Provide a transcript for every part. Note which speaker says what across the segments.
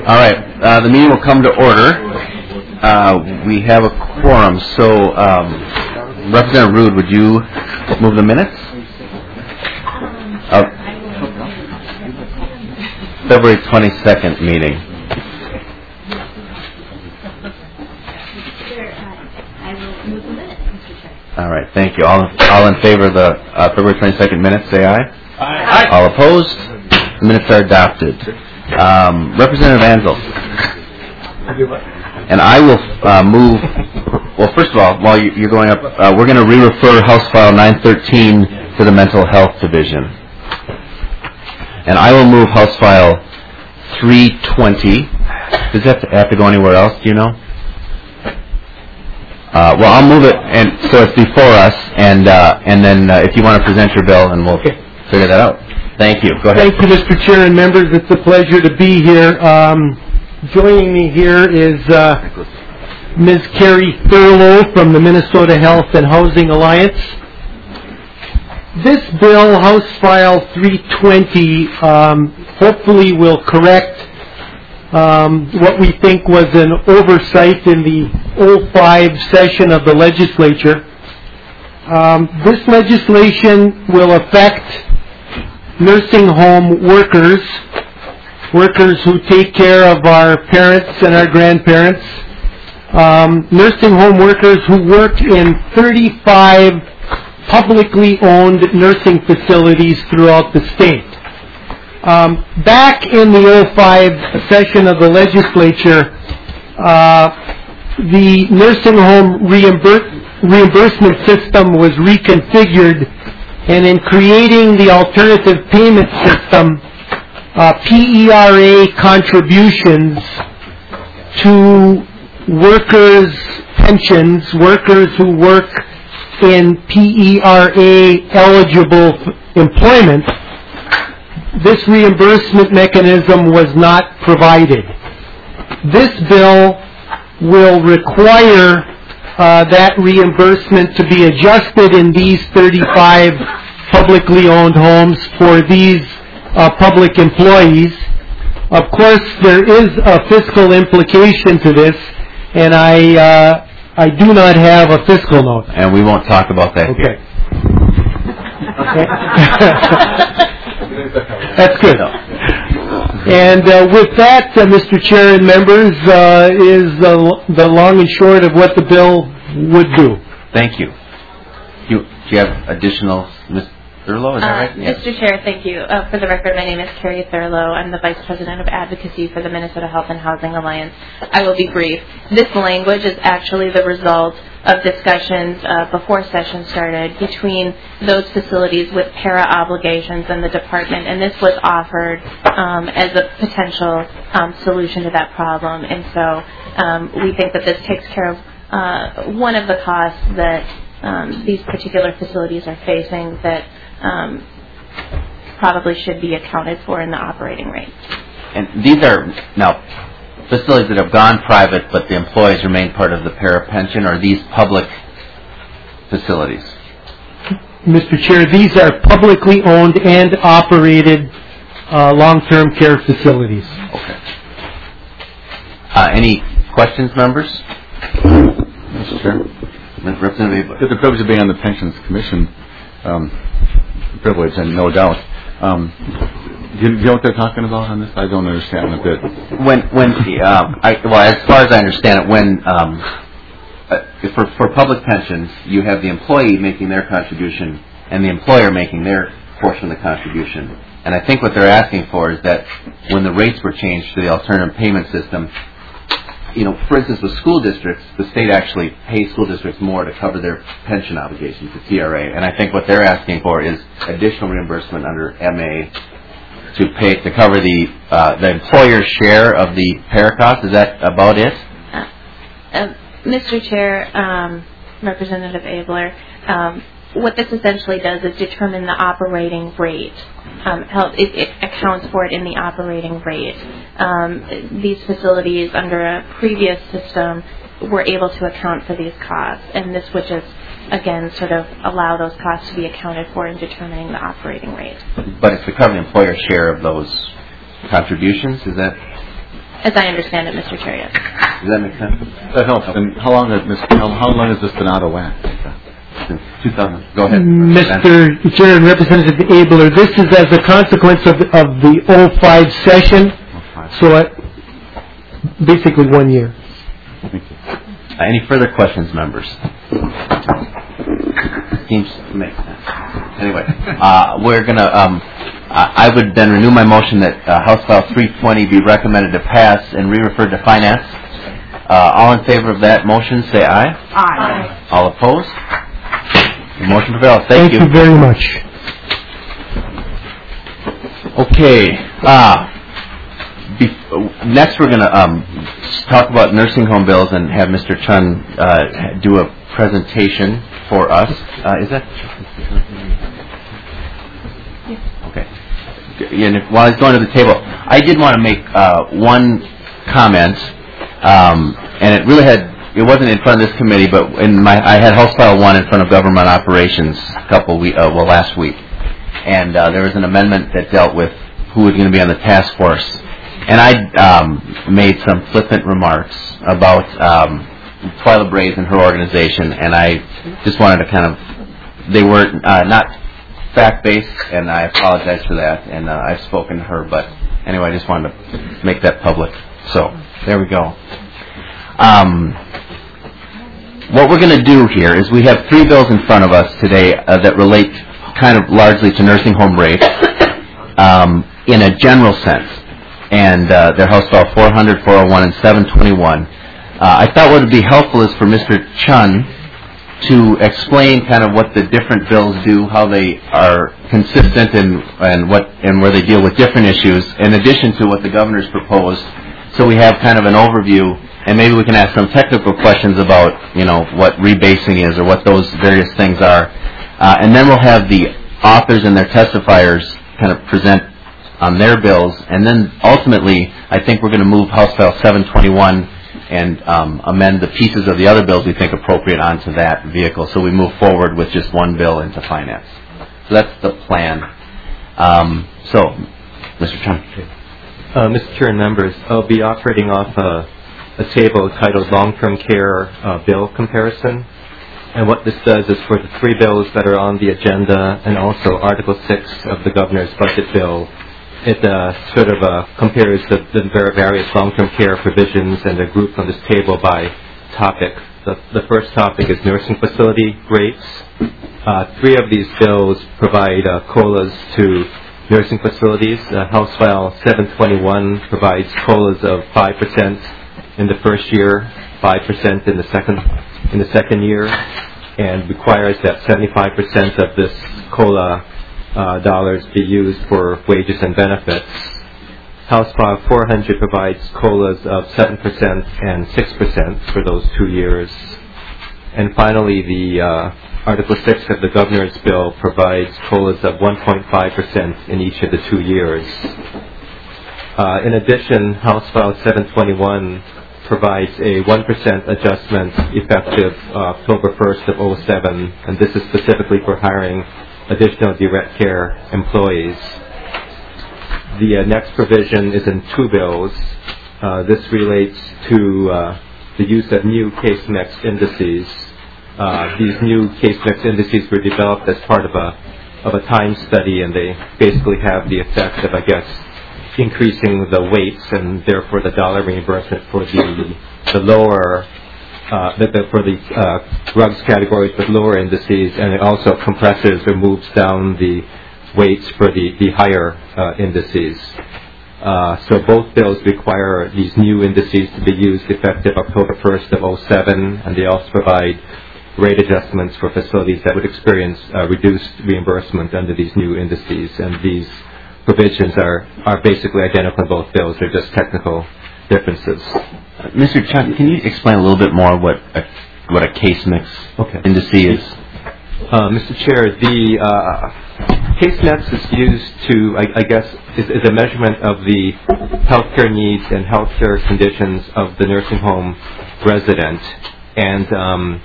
Speaker 1: All right, the meeting will come to order. We have a quorum, so Representative Rood, would you move the minutes? February 22nd meeting.
Speaker 2: I will move the minutes, Mr. Chair.
Speaker 1: All right, thank you. All in favor of the February 22nd minutes, say aye.
Speaker 3: Aye.
Speaker 1: All opposed? The minutes are adopted. Representative Anzel. And I will move. Well, first of all, while you're going up, we're going to re-refer House File 913 to the Mental Health Division. And I will move House File 320. Does it have to go anywhere else? Do you know? Well, I'll move it, and so it's before us. And then if you want to present your bill, and we'll figure that out. Thank you. Go ahead.
Speaker 3: Thank you, Mr. Chair and members. It's a pleasure to be here. Joining me here is Ms. Carrie Thurlow from the Minnesota Health and Housing Alliance. This bill, House File 320, hopefully will correct what we think was an oversight in the 05 session of the legislature. This legislation will affect nursing home workers who take care of our parents and our grandparents, nursing home workers who work in 35 publicly owned nursing facilities throughout the state. Back in the 05 session of the legislature, the nursing home reimbursement system was reconfigured, and in creating the alternative payment system, PERA contributions to workers' pensions, workers who work in PERA-eligible employment, this reimbursement mechanism was not provided. This bill will require that reimbursement to be adjusted in these 35 publicly owned homes for these public employees. Of course, there is a fiscal implication to this, and I do not have a fiscal note.
Speaker 1: And we won't talk about that
Speaker 3: here.
Speaker 1: Okay.
Speaker 3: That's good. And with that, Mr. Chair and members, is the long and short of what the bill would do.
Speaker 1: Thank you. Do you have additional, Ms. Thurlow, is that right?
Speaker 4: Yes. Mr. Chair, thank you. For the record, my name is Carrie Thurlow. I'm the Vice President of Advocacy for the Minnesota Health and Housing Alliance. I will be brief. This language is actually the result of discussions before session started between those facilities with para obligations and the department, and this was offered as a potential solution to that problem. And so we think that this takes care of one of the costs that these particular facilities are facing that probably should be accounted for in the operating rate.
Speaker 1: And these are now facilities that have gone private, but the employees remain part of the para pension, or these public facilities?
Speaker 3: Mr. Chair, these are publicly owned and operated long-term care facilities.
Speaker 1: Okay. Any questions, members?
Speaker 5: Mr. Chair.
Speaker 1: Representative Abler.
Speaker 5: The privilege of being on the Pensions Commission, privilege, and no doubt. Do you know what they're talking about on this? I don't understand a bit.
Speaker 1: As far as I understand it, when for public pensions, you have the employee making their contribution and the employer making their portion of the contribution. And I think what they're asking for is that when the rates were changed to the alternative payment system, for instance, with school districts, the state actually pays school districts more to cover their pension obligations, the TRA. And I think what they're asking for is additional reimbursement under MA to cover the employer's share of the para cost. Is that about it?
Speaker 4: Mr. Chair, Representative Abler, what this essentially does is determine the operating rate. It accounts for it in the operating rate. These facilities under a previous system were able to account for these costs, and this would just, again, sort of allow those costs to be accounted for in determining the operating rate.
Speaker 1: But it's to cover the employer's share of those contributions, is that?
Speaker 4: As I understand it, Mr. Chair, yes.
Speaker 1: Does that make sense?
Speaker 5: That helps. And how long has this been out of whack?
Speaker 1: Since 2000. Go ahead.
Speaker 3: Mr. Chair and Representative Abler, this is as a consequence of the 05 session, so basically 1 year.
Speaker 5: Thank you.
Speaker 1: Any further questions, members? Seems to make sense. Anyway, we're going to, I would then renew my motion that House File 320 be recommended to pass and re-referred to Finance. All in favor of that motion, say aye.
Speaker 2: Aye.
Speaker 1: All opposed? The motion prevails.
Speaker 3: Thank you very much.
Speaker 1: Okay. Next, we're going to talk about nursing home bills and have Mr. Chun do a presentation for us. Is that? Okay. And while he's going to the table, I did want to make one comment, and it really it wasn't in front of this committee, but I had House File 1 in front of Government Operations last week, and there was an amendment that dealt with who was going to be on the task force. And I made some flippant remarks about Twyla Braze and her organization, and I just wanted to they were not fact-based, and I apologize for that, and I've spoken to her, but anyway, I just wanted to make that public. So, there we go. What we're going to do here is we have 3 bills in front of us today that relate kind of largely to nursing home rates in a general sense. And they're House File 400, 401, and 721. I thought what would be helpful is for Mr. Chun to explain kind of what the different bills do, how they are consistent, and where they deal with different issues, in addition to what the governor's proposed. So we have kind of an overview, and maybe we can ask some technical questions about, what rebasing is or what those various things are. And then we'll have the authors and their testifiers kind of present on their bills, and then ultimately, I think we're going to move House File 721 and amend the pieces of the other bills we think appropriate onto that vehicle, so we move forward with just one bill into Finance. So that's the plan. Mr. Chun.
Speaker 6: Mr. Chair and members, I'll be operating off a table titled Long-Term Care Bill Comparison. And what this does is for the 3 bills that are on the agenda and also Article 6 of the Governor's Budget Bill, it compares the various long-term care provisions, and they're grouped on this table by topic. The first topic is nursing facility rates. 3 of these bills provide COLAs to nursing facilities. House File 721 provides COLAs of 5% in the first year, 5% in the second year, and requires that 75% of this COLA dollars be used for wages and benefits. House File 400 provides COLAs of 7% and 6% for those 2 years. And finally, the Article 6 of the Governor's Bill provides COLAs of 1.5% in each of the 2 years. In addition, House File 721 provides a 1% adjustment effective October 1st of 2007, and this is specifically for hiring additional direct care employees. The next provision is in 2 bills. This relates to the use of new case mix indices. These new case mix indices were developed as part of a time study, and they basically have the effect of, increasing the weights and therefore the dollar reimbursement for the lower for the drugs categories with lower indices, and it also compresses or moves down the weights for the higher indices. So both bills require these new indices to be used effective October 1st of 2007, and they also provide rate adjustments for facilities that would experience reduced reimbursement under these new indices. And these provisions are basically identical in both bills. They're just technical differences.
Speaker 1: Mr. Chun, can you explain a little bit more what a case mix indice is?
Speaker 6: Mr. Chair, the case mix is used to, is a measurement of the healthcare needs and healthcare conditions of the nursing home resident. And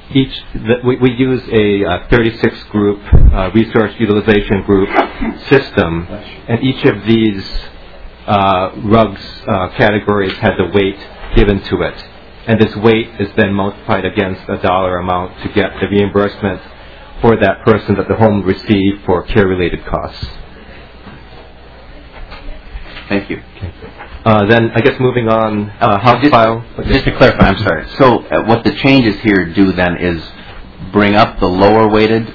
Speaker 6: we use a 36 group resource utilization group system, and each of these RUG's categories has a weight given to it. And this weight is then multiplied against a dollar amount to get the reimbursement for that person that the home received for care-related costs.
Speaker 1: Thank you.
Speaker 6: Then, I guess moving on, House File...
Speaker 1: Just to clarify, I'm sorry. So what the changes here do then is bring up the lower-weighted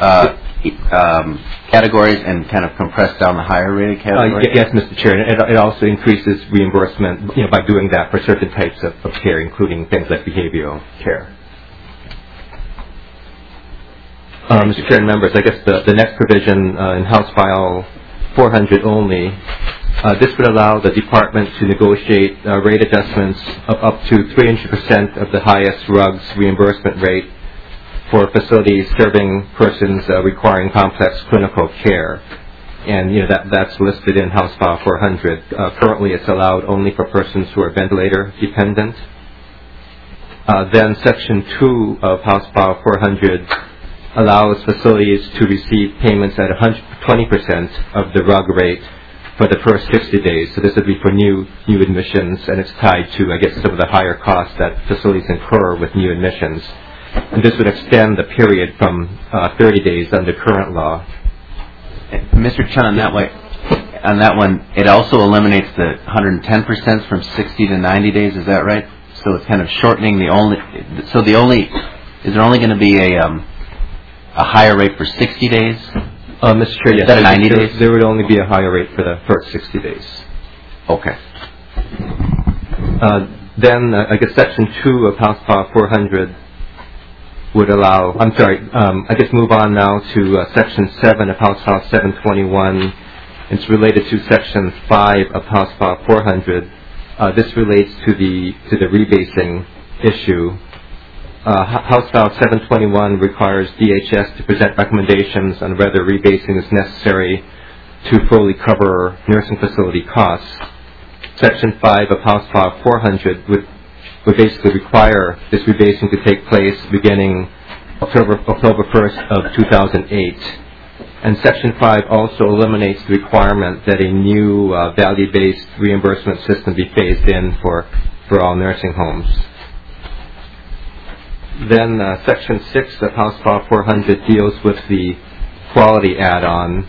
Speaker 1: categories and kind of compress down the higher-rated categories?
Speaker 6: Yes, Mr. Chair. It also increases reimbursement by doing that for certain types of care, including things like behavioral care. Mr. Chair and members, I guess the next provision in House File 400 only, this would allow the department to negotiate rate adjustments of up to 300% of the highest RUG's reimbursement rate for facilities serving persons requiring complex clinical care. And that's listed in House File 400. Currently, it's allowed only for persons who are ventilator dependent. Then Section 2 of House File 400 allows facilities to receive payments at 120% of the RUG rate for the first 60 days. So this would be for new admissions, and it's tied to, I guess, some of the higher costs that facilities incur with new admissions. And this would extend the period from 30 days under current law.
Speaker 1: Mr. Chun, on that one, it also eliminates the 110% from 60 to 90 days. Is that right? So it's kind of shortening is there only going to be a higher rate for 60 days?
Speaker 6: Mr. Chair, yes.
Speaker 1: Instead of 90 days?
Speaker 6: There would only be a higher rate for the first 60 days.
Speaker 1: Okay.
Speaker 6: Then, I guess Section 2 of House File 400 would allow, move on now to Section 7 of House File 721. It's related to Section 5 of House File 400. This relates to the rebasing issue. House File 721 requires DHS to present recommendations on whether rebasing is necessary to fully cover nursing facility costs. Section 5 of House File 400 would basically require this rebasing to take place beginning October 1st of 2008. And Section 5 also eliminates the requirement that a new value-based reimbursement system be phased in for all nursing homes. Then Section 6 of House File 400 deals with the quality add-on.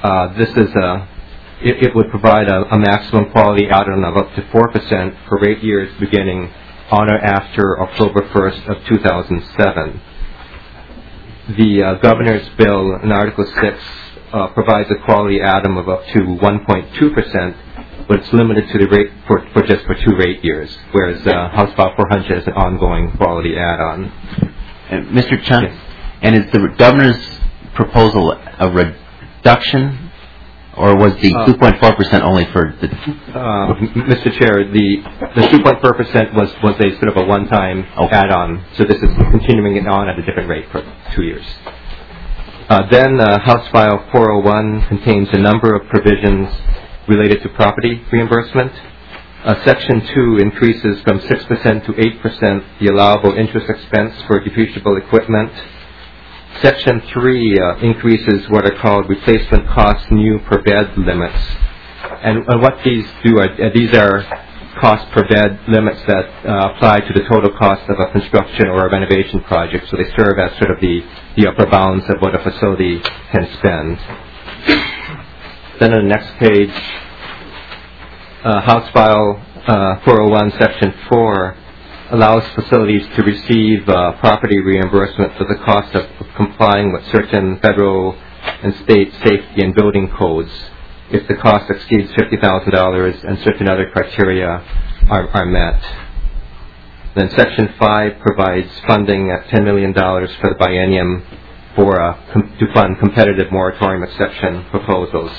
Speaker 6: It would provide a maximum quality add-on of up to 4% for rate years beginning on or after October 1st of 2007. The Governor's Bill in Article 6 provides a quality add-on of up to 1.2%, but it's limited to the rate for just 2 rate years, whereas House File 400 is an ongoing quality add-on.
Speaker 1: And Mr. Chun,
Speaker 6: yes.
Speaker 1: And is the Governor's proposal a reduction, or was the 2.4% only for the...
Speaker 6: Mr. Chair, the 2.4% was a sort of a one-time add-on, so this is continuing it on at a different rate for 2 years. Then House File 401 contains a number of provisions related to property reimbursement. Section 2 increases from 6% to 8% the allowable interest expense for depreciable equipment. Section 3 increases what are called replacement cost new per bed limits. And what these do these are cost per bed limits that apply to the total cost of a construction or a renovation project. So they serve as sort of the upper bounds of what a facility can spend. Then on the next page, House File 401 Section 4 allows facilities to receive property reimbursement for the cost of complying with certain federal and state safety and building codes if the cost exceeds $50,000 and certain other criteria are met. Then Section 5 provides funding at $10 million for the biennium to fund competitive moratorium exception proposals.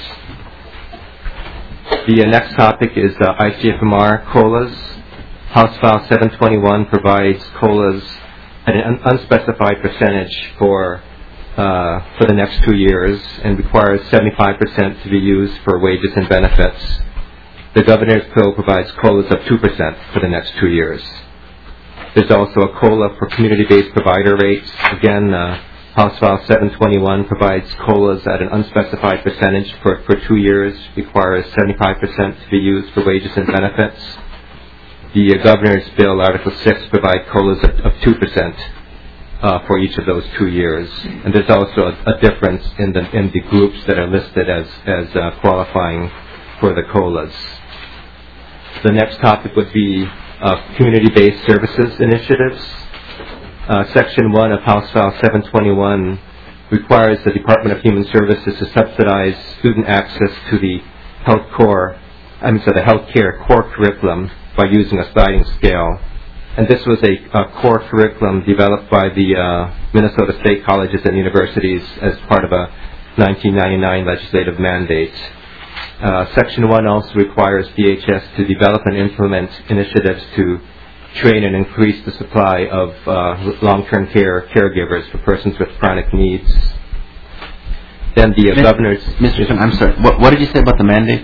Speaker 6: The next topic is ICFMR COLAs. House File 721 provides COLAs at an unspecified percentage for the next 2 years and requires 75% to be used for wages and benefits. The Governor's Bill provides COLAs of 2% for the next 2 years. There's also a COLA for community-based provider rates. Again, House File 721 provides COLAs at an unspecified percentage for 2 years, requires 75% to be used for wages and benefits. The Governor's Bill, Article 6, provides COLAs of 2% for each of those 2 years. And there's also a difference in the groups that are listed as qualifying for the COLAs. The next topic would be community-based services initiatives. Section 1 of House File 721 requires the Department of Human Services to subsidize student access to the health care core curriculum by using a sliding scale. And this was a core curriculum developed by the Minnesota State Colleges and Universities as part of a 1999 legislative mandate. Section 1 also requires DHS to develop and implement initiatives to train and increase the supply of long-term care caregivers for persons with chronic needs. Then the Governor's...
Speaker 1: Mr. Chairman, I'm sorry. What did you say about the mandate?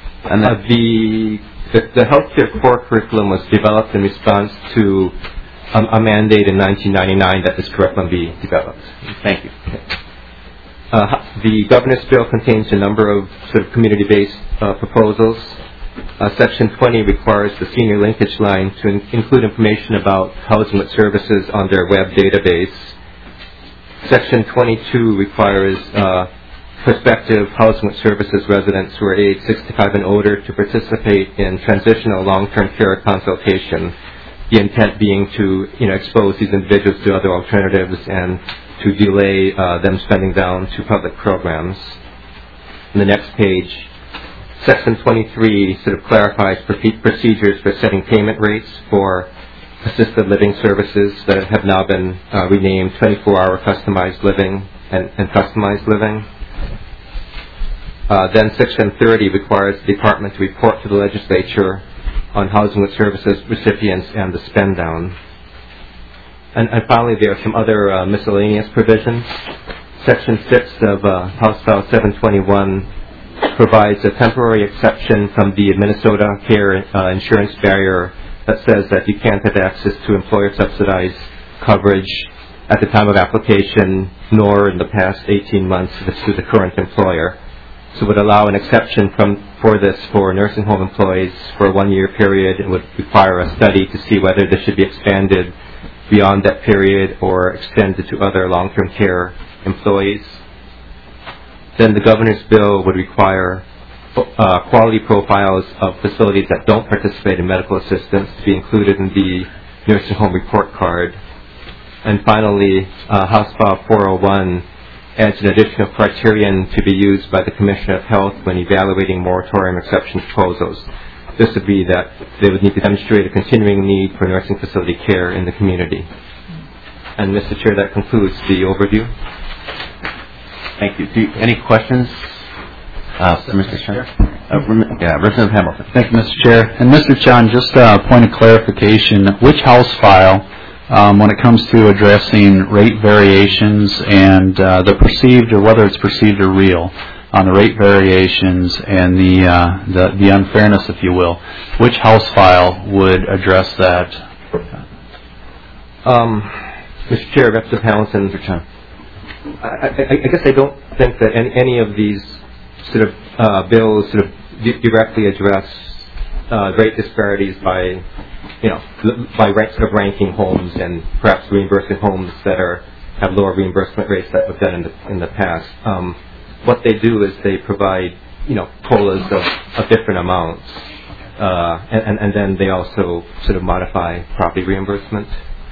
Speaker 6: The healthcare core curriculum was developed in response to a mandate in 1999 that this curriculum be developed.
Speaker 1: Thank you.
Speaker 6: The Governor's Bill contains a number of sort of community-based proposals. Section 20 requires the senior linkage line to include information about housing with services on their web database. Section 22 requires prospective housing with services residents who are age 65 and older to participate in transitional long-term care consultation, the intent being to expose these individuals to other alternatives and to delay them spending down to public programs. On the next page, Section 23 sort of clarifies procedures for setting payment rates for assisted living services that have now been renamed 24-hour customized living and customized living. Then Section 30 requires the Department to report to the legislature on housing with services recipients and the spend down. And finally, there are some other miscellaneous provisions. Section 6 of House File 721 provides a temporary exception from the Minnesota Care insurance barrier that says that you can't have access to employer-subsidized coverage at the time of application, nor in the past 18 months if it's to the current employer. So it would allow an exception for this for nursing home employees for a 1-year period. It would require a study to see whether this should be expanded beyond that period or extended to other long-term care employees. Then the Governor's Bill would require quality profiles of facilities that don't participate in medical assistance to be included in the nursing home report card. And finally, House File 401 adds an additional criterion to be used by the Commissioner of Health when evaluating moratorium exception proposals. This would be that they would need to demonstrate a continuing need for nursing facility care in the community. And Mr. Chair, that concludes the overview.
Speaker 1: Thank you. Any questions? Mr. Chair? Representative Hamilton.
Speaker 7: Thank you, Mr. Chair. And Mr. Chun, just a point of clarification. Which House file, when it comes to addressing rate variations and the perceived, or whether it's perceived or real, on the rate variations and the unfairness, if you will, which House file would address that?
Speaker 6: Mr. Chair, Representative Hamilton. Mr. Chun. I guess I don't think that any of these sort of bills sort of directly address rate disparities by sort of ranking homes and perhaps reimbursing homes that have lower reimbursement rates that we've done in the past. What they do is they provide COLAs of different amounts, and then they also sort of modify property reimbursement.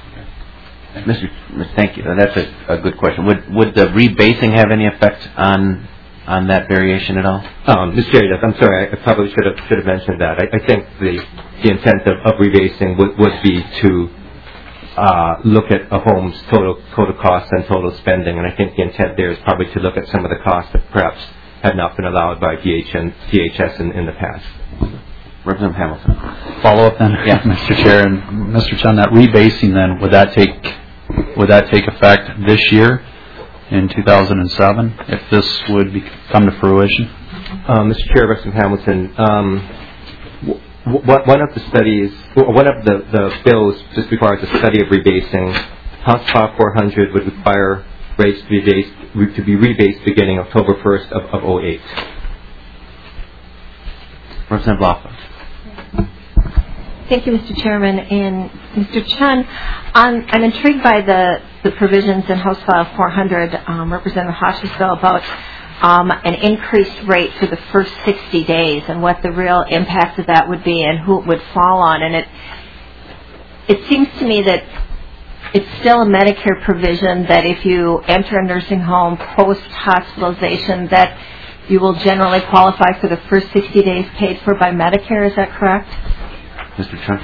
Speaker 1: Thank you. That's a good question. Would the rebasing have any effect on that variation at all?
Speaker 6: Mr. Chair, I'm sorry. I probably should have mentioned that. I think the intent of rebasing would be to look at a home's total costs and total spending, and I think the intent there is probably to look at some of the costs that perhaps had not been allowed by DHS in the past.
Speaker 1: Representative Hamilton.
Speaker 7: Follow up then,
Speaker 1: yeah.
Speaker 7: Mr. Chair and Mr. Chun. That rebasing then would that take effect this year in 2007 if this would come to fruition?
Speaker 6: Mr. Chair, Representative Hamilton. One of the bills just requires a study of rebasing. House File 400 would require rates to be rebased beginning October 1st of 08.
Speaker 1: Representative Laughlin.
Speaker 8: Thank you, Mr. Chairman. And Mr. Chun, I'm intrigued by the provisions in House File 400, Representative Hosh's bill, about an increased rate for the first 60 days and what the real impact of that would be and who it would fall on. And it seems to me that it's still a Medicare provision that if you enter a nursing home post-hospitalization that you will generally qualify for the first 60 days paid for by Medicare. Is that correct?
Speaker 1: Mr. Chun.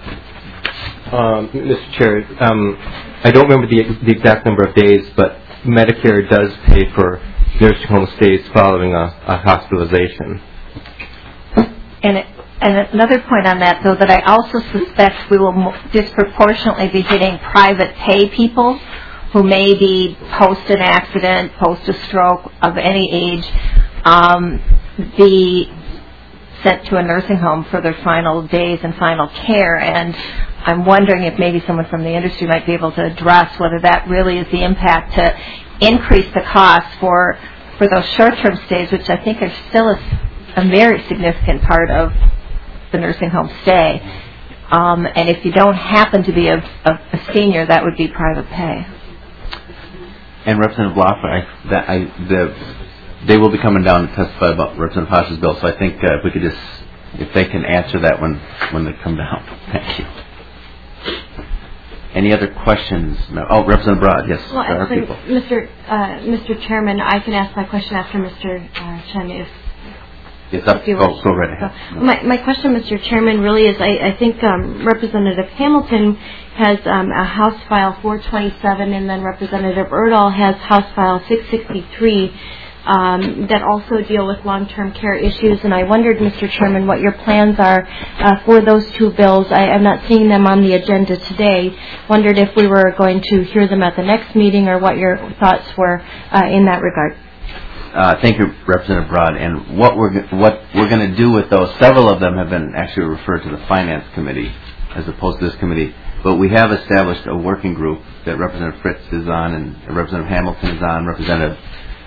Speaker 6: Mr. Chair, I don't remember the exact number of days, but Medicare does pay for nursing home stays following a hospitalization.
Speaker 8: And another point on that, though, that I also suspect we will disproportionately be hitting private pay people who may be post an accident, post a stroke of any age, be sent to a nursing home for their final days and final care. And I'm wondering if maybe someone from the industry might be able to address whether that really is the impact to increase the cost for those short-term stays, which I think are still a very significant part of the nursing home stay. And if you don't happen to be a senior, that would be private pay.
Speaker 1: And Representative Laughlin, they will be coming down to testify about Representative Hosh's bill, so I think if we could just, if they can answer that when they come down. Thank you. Any other questions? No. Oh, Representative Broad, yes.
Speaker 2: Well, actually, Mr. Chairman, I can ask my question after Mr. Chun if
Speaker 1: it's up. Go right ahead.
Speaker 2: My question, Mr. Chairman, really is I think Representative Hamilton has a House File 427, and then Representative Erdahl has House File 663 that also deal with long-term care issues. And I wondered, Mr. Chairman, what your plans are for those two bills. I'm not seeing them on the agenda today. Wondered if we were going to hear them at the next meeting or what your thoughts were in that regard.
Speaker 1: Thank you, Representative Broad. And what we're going to do with those, several of them have been actually referred to the Finance Committee as opposed to this committee. But we have established a working group that Representative Fritz is on and Representative Hamilton is on, Representative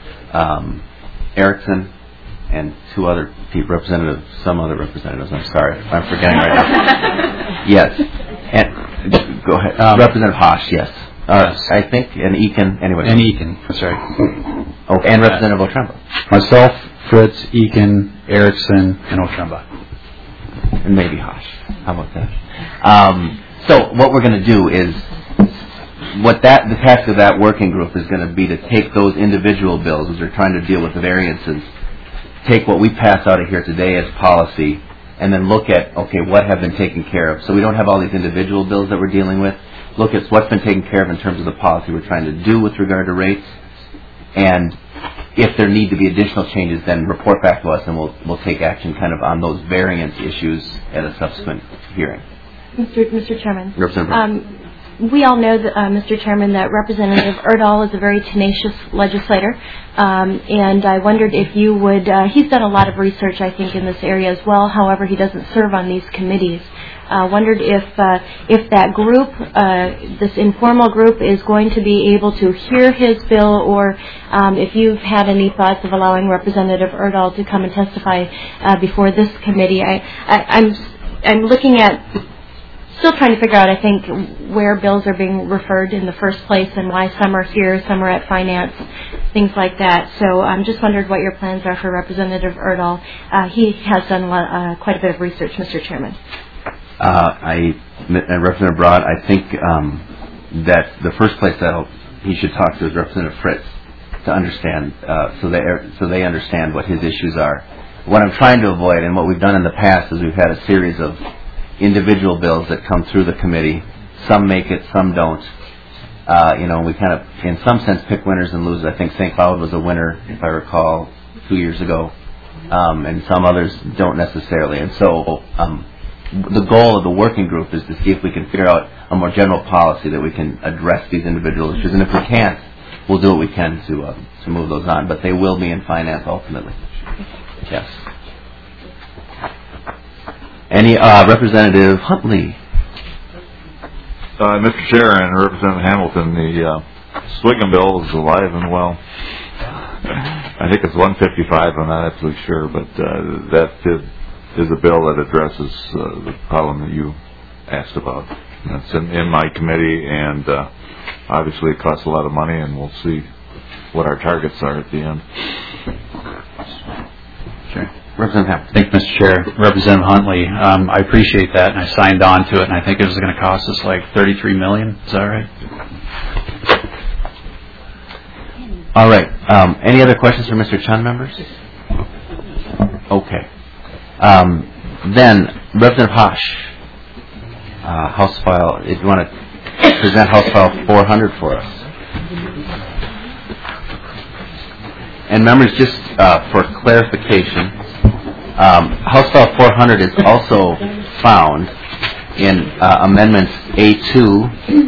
Speaker 1: Erickson, and some other representatives. I'm sorry, I'm forgetting right now. Yes. And go ahead. Representative Hosh, yes. I think, and Eakin, anyway.
Speaker 7: And Eakin, that's right.
Speaker 1: Oh, and Representative Otremba.
Speaker 7: Myself, Fritz, Eakin, Erickson, and Otremba.
Speaker 1: And maybe Hosh. How about that? So what we're going to do is, the task of that working group is going to be to take those individual bills as they're trying to deal with the variances, take what we pass out of here today as policy, and then look at, okay, what have been taken care of. So we don't have all these individual bills that we're dealing with. Look at what's been taken care of in terms of the policy we're trying to do with regard to rates, and if there need to be additional changes, then report back to us, and we'll take action kind of on those variance issues at a subsequent hearing.
Speaker 2: Mr. Chairman.
Speaker 1: Representative.
Speaker 2: We all know, that, Mr. Chairman, that Representative Erdahl is a very tenacious legislator, and I wondered if you would, he's done a lot of research, I think, in this area as well. However, he doesn't serve on these committees. Wondered if that group, this informal group, is going to be able to hear his bill, or if you've had any thoughts of allowing Representative Erdahl to come and testify before this committee. I'm looking at, still trying to figure out, I think, where bills are being referred in the first place and why some are here, some are at finance, things like that. So I just wondered what your plans are for Representative Erdahl. He has done quite a bit of research, Mr. Chairman.
Speaker 1: Representative Broad, I think that the first place that he should talk to is Representative Fritz to understand, so they understand what his issues are. What I'm trying to avoid, and what we've done in the past, is we've had a series of individual bills that come through the committee. Some make it, some don't. We kind of, in some sense, pick winners and losers. I think St. Cloud was a winner, if I recall, 2 years ago, and some others don't necessarily. And so the goal of the working group is to see if we can figure out a more general policy that we can address these individual issues. And if we can't, we'll do what we can to move those on. But they will be in finance ultimately. Yes. Any Representative Huntley?
Speaker 9: Mr. Chair and Representative Hamilton, Swiggenville is alive and well. I think it's 155. I'm not absolutely sure, but that is a bill that addresses the problem that you asked about. It's in my committee, and obviously it costs a lot of money, and we'll see what our targets are at the end.
Speaker 7: Sure. Representative, thank you, Mr. Chair. Representative Huntley, I appreciate that, and I signed on to it, and I think it was going to cost us like $33 million. Is that right?
Speaker 1: All right. Any other questions for Mr. Chun, members? Okay. Then, Representative Hosh, House File, if you want to present House File 400 for us. And members, just for clarification, House File 400 is also found in Amendments A2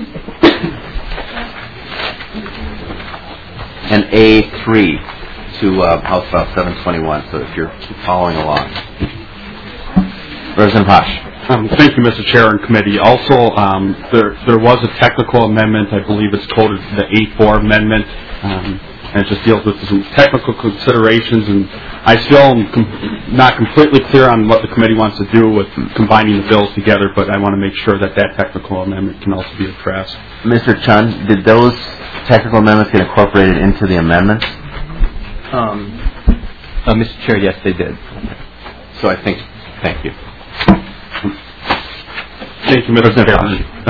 Speaker 1: and A3 to House File 721, so if you're following along. Representative Hosh.
Speaker 10: Thank you, Mr. Chair and committee. Also, there was a technical amendment. I believe it's coded the A4 amendment, and it just deals with some technical considerations. And I still am not completely clear on what the committee wants to do with combining the bills together, but I want to make sure that that technical amendment can also be addressed.
Speaker 1: Mr. Chun, did those technical amendments get incorporated into the amendments?
Speaker 6: Mr. Chair, yes, they did.
Speaker 1: So I think, thank you.
Speaker 10: Thank you, Mr. Chair.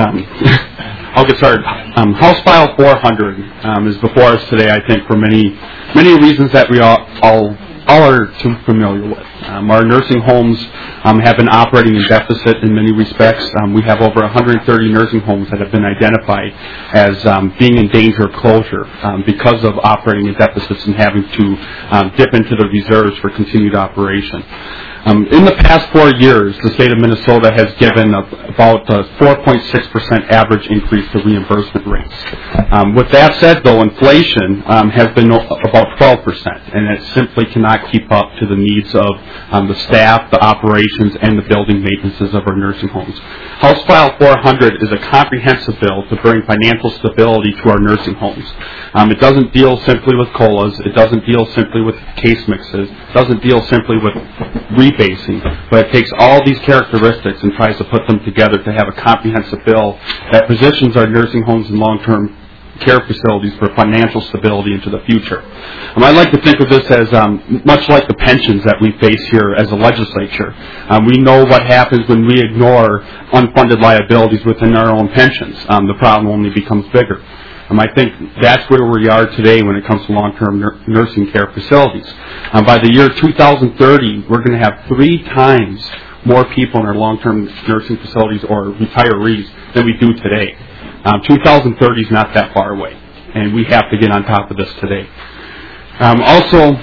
Speaker 10: I'll get started. House File 400 is before us today, I think, for many reasons that we all are too familiar with. Our nursing homes have been operating in deficit in many respects. We have over 130 nursing homes that have been identified as being in danger of closure because of operating in deficits and having to dip into the reserves for continued operation. In the past 4 years, the state of Minnesota has given about a 4.6% average increase to reimbursement rates. With that said, though, inflation has been about 12%, and it simply cannot keep up to the needs of the staff, the operations, and the building maintenances of our nursing homes. House File 400 is a comprehensive bill to bring financial stability to our nursing homes. It doesn't deal simply with COLAs. It doesn't deal simply with case mixes. It doesn't deal simply with rebasing, but it takes all these characteristics and tries to put them together to have a comprehensive bill that positions our nursing homes and long-term care facilities for financial stability into the future. I like to think of this as much like the pensions that we face here as a legislature. We know what happens when we ignore unfunded liabilities within our own pensions. The problem only becomes bigger. I think that's where we are today when it comes to long-term nursing care facilities. By the year 2030, we're going to have 3 times more people in our long-term nursing facilities or retirees than we do today. 2030 is not that far away, and we have to get on top of this today. Also,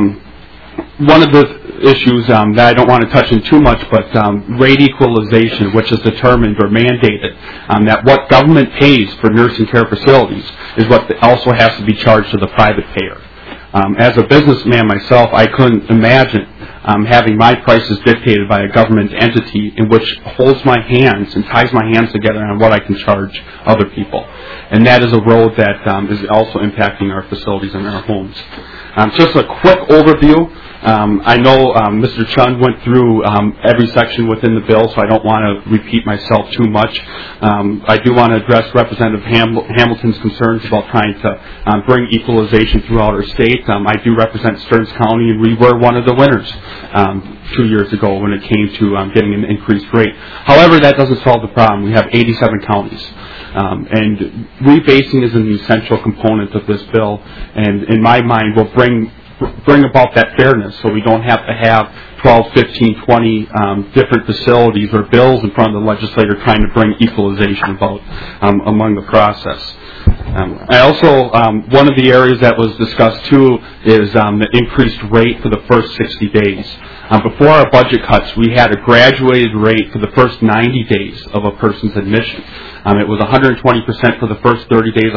Speaker 10: one of the issues that I don't want to touch in too much, but rate equalization, which is determined or mandated, that what government pays for nursing care facilities is what also has to be charged to the private payer. As a businessman myself, I couldn't imagine having my prices dictated by a government entity in which holds my hands and ties my hands together on what I can charge other people. And that is a road that is also impacting our facilities and our homes. Just a quick overview. I know Mr. Chun went through every section within the bill, so I don't want to repeat myself too much. I do want to address Representative Hamilton's concerns about trying to bring equalization throughout our state. I do represent Stearns County, and we were one of the winners 2 years ago when it came to getting an increased rate. However, that doesn't solve the problem. We have 87 counties. And rebasing is an essential component of this bill, and in my mind will bring about that fairness so we don't have to have 12, 15, 20 different facilities or bills in front of the legislator trying to bring equalization about among the process. I also, one of the areas that was discussed too is the increased rate for the first 60 days. Before our budget cuts, we had a graduated rate for the first 90 days of a person's admission. It was 120% for the first 30 days,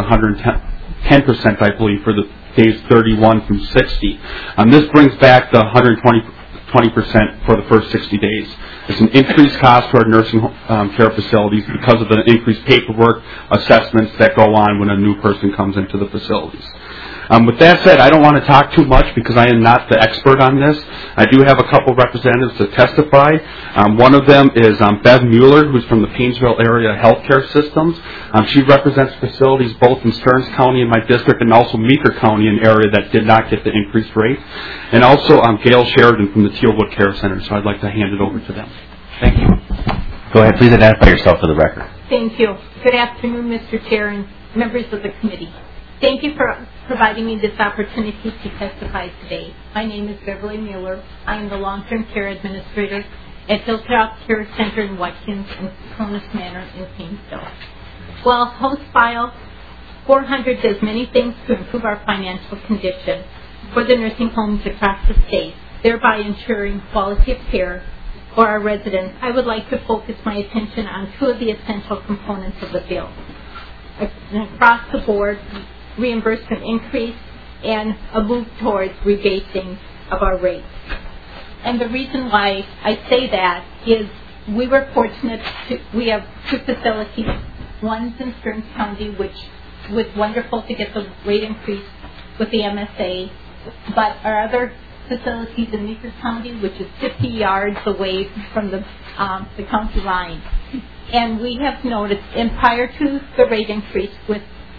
Speaker 10: 110%, I believe, for the days 31 through 60. This brings back the 120% 20% for the first 60 days. It's an increased cost to our nursing care facilities because of the increased paperwork assessments that go on when a new person comes into the facilities. With that said, I don't want to talk too much because I am not the expert on this. I do have a couple representatives to testify. One of them is Bev Mueller, who's from the Painesville Area Healthcare Systems. She represents facilities both in Stearns County in my district and also Meeker County, an area that did not get the increased rate. And also Gail Sheridan from the Tealwood Care Center, so I'd like to hand it over to them.
Speaker 1: Thank you. Go ahead, please identify yourself for the record.
Speaker 11: Thank you. Good afternoon, Mr. Chair and members of the committee. Thank you for providing me this opportunity to testify today. My name is Beverly Mueller. I am the long-term care administrator at Hilltop Care Center in Watkins and Cronus Manor in Painesville. Well, House File 400 does many things to improve our financial condition for the nursing homes across the state, thereby ensuring quality of care for our residents. I would like to focus my attention on two of the essential components of the bill. Across the board, reimbursement increase and a move towards rebasing of our rates. And the reason why I say that is we were fortunate we have two facilities. One's in Stearns County, which was wonderful to get the rate increase with the MSA, but our other facilities in Meeker County, which is 50 yards away from the county line. And we have noticed, and prior to the rate increase with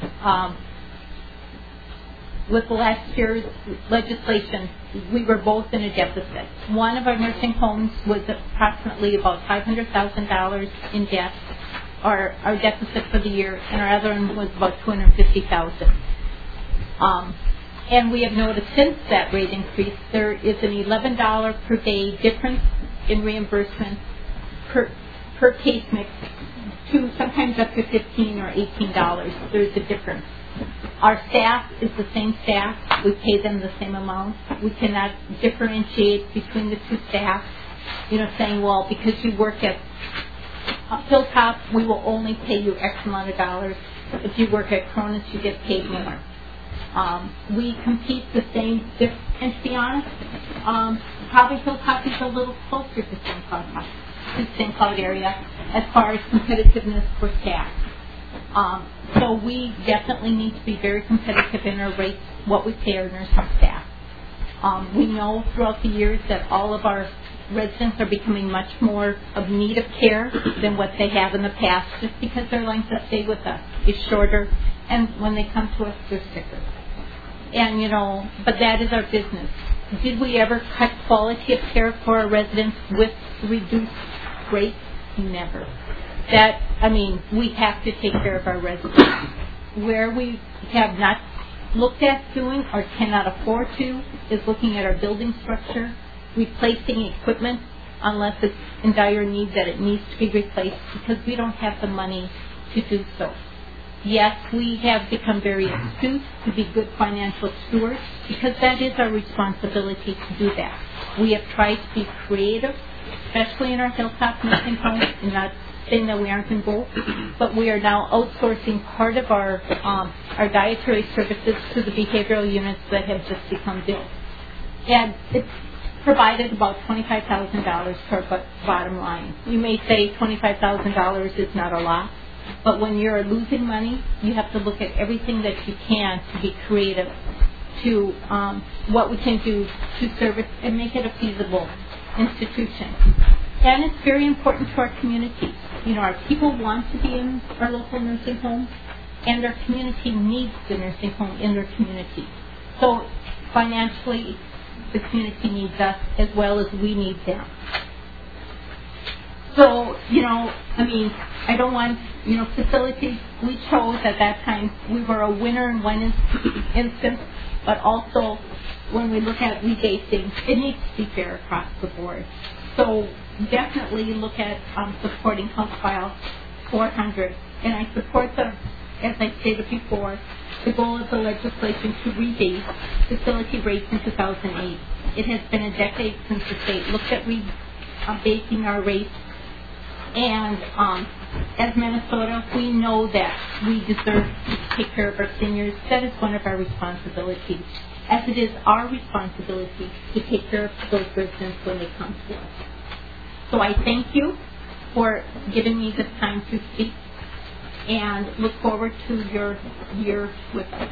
Speaker 11: last year's legislation, we were both in a deficit. One of our nursing homes was approximately about $500,000 in debt, or our deficit for the year, and our other one was about $250,000. And we have noticed since that rate increase, there is an $11 per day difference in reimbursement per case mix to sometimes up to $15 or $18. There's a difference. Our staff is the same staff. We pay them the same amount. We cannot differentiate between the two staffs, saying, well, because you work at Hilltop, we will only pay you X amount of dollars. If you work at Cronus, you get paid more. We compete the same, and to be honest, probably Hilltop is a little closer to St. Cloud area as far as competitiveness for staff. So we definitely need to be very competitive in our rates, what we pay our nursing staff. We know throughout the years that all of our residents are becoming much more of need of care than what they have in the past, just because their length of stay with us is shorter, and when they come to us, they're sicker. And, but that is our business. Did we ever cut quality of care for our residents with reduced rates? Never. We have to take care of our residents. Where we have not looked at doing or cannot afford to is looking at our building structure, replacing equipment unless it's in dire need that it needs to be replaced, because we don't have the money to do so. Yes, we have become very astute to be good financial stewards, because that is our responsibility to do that. We have tried to be creative, especially in our Hilltop nursing homes, and not saying that we aren't in both, but we are now outsourcing part of our dietary services to the behavioral units that have just become built. And it's provided about $25,000 to our bottom line. You may say $25,000 is not a lot, but when you're losing money, you have to look at everything that you can to be creative to what we can do to service and make it a feasible institution. And it's very important to our community. Our people want to be in our local nursing homes, and our community needs the nursing home in their community. So financially, the community needs us as well as we need them. So, I don't want, facilities we chose at that time, we were a winner in one instance, but also when we look at rebasing, it needs to be fair across the board. So definitely look at supporting House File 400. And I support as I stated before, the goal of the legislation to rebase facility rates in 2008. It has been a decade since the state looked at rebasing our rates. And as Minnesota, we know that we deserve to take care of our seniors. That is one of our responsibilities. as it is our responsibility to take care of those residents when they come to us. So I thank you for giving me this time to speak and look forward to your year with us.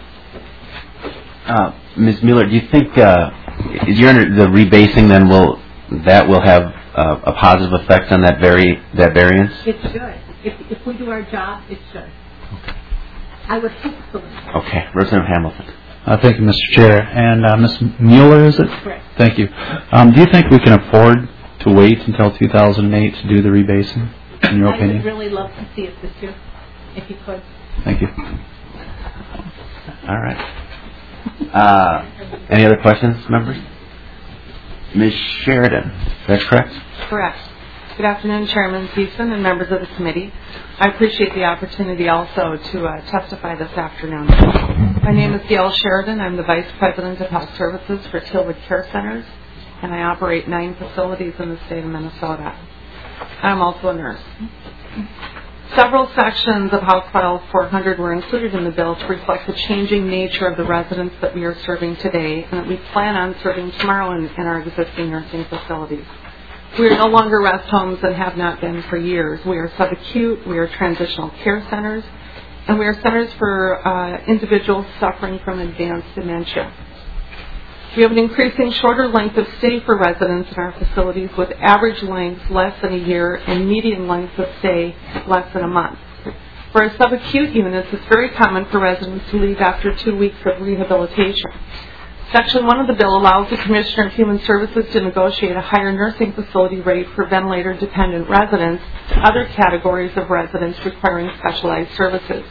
Speaker 1: Ms. Mueller, do you think the rebasing then will have a positive effect on that variance?
Speaker 11: It should. If we do our job, it should. I would hope so.
Speaker 1: Okay. Representative Hamilton.
Speaker 7: Thank you, Mr. Chair. And Ms. Mueller, is it?
Speaker 11: Correct.
Speaker 7: Thank you. Do you think we can afford to wait until 2008 to do the rebasing, in your opinion?
Speaker 11: I would really love to see it this year, if you could.
Speaker 7: Thank you.
Speaker 1: All right. Any other questions, members? Ms. Sheridan, is that correct?
Speaker 12: Correct. Good afternoon, Chairman Thiessen and members of the committee. I appreciate the opportunity also to testify this afternoon. My name is Gail Sheridan. I'm the Vice President of Health Services for Tealwood Care Centers, and I operate 9 facilities in the state of Minnesota. I'm also a nurse. Several sections of House File 400 were included in the bill to reflect the changing nature of the residents that we are serving today and that we plan on serving tomorrow in our existing nursing facilities. We are no longer rest homes and have not been for years. We are subacute, we are transitional care centers, and we are centers for individuals suffering from advanced dementia. We have an increasing shorter length of stay for residents in our facilities, with average lengths less than a year and median lengths of stay less than a month. For our subacute units, it's very common for residents to leave after 2 weeks of rehabilitation. Section 1 of the bill allows the Commissioner of Human Services to negotiate a higher nursing facility rate for ventilator-dependent residents to other categories of residents requiring specialized services.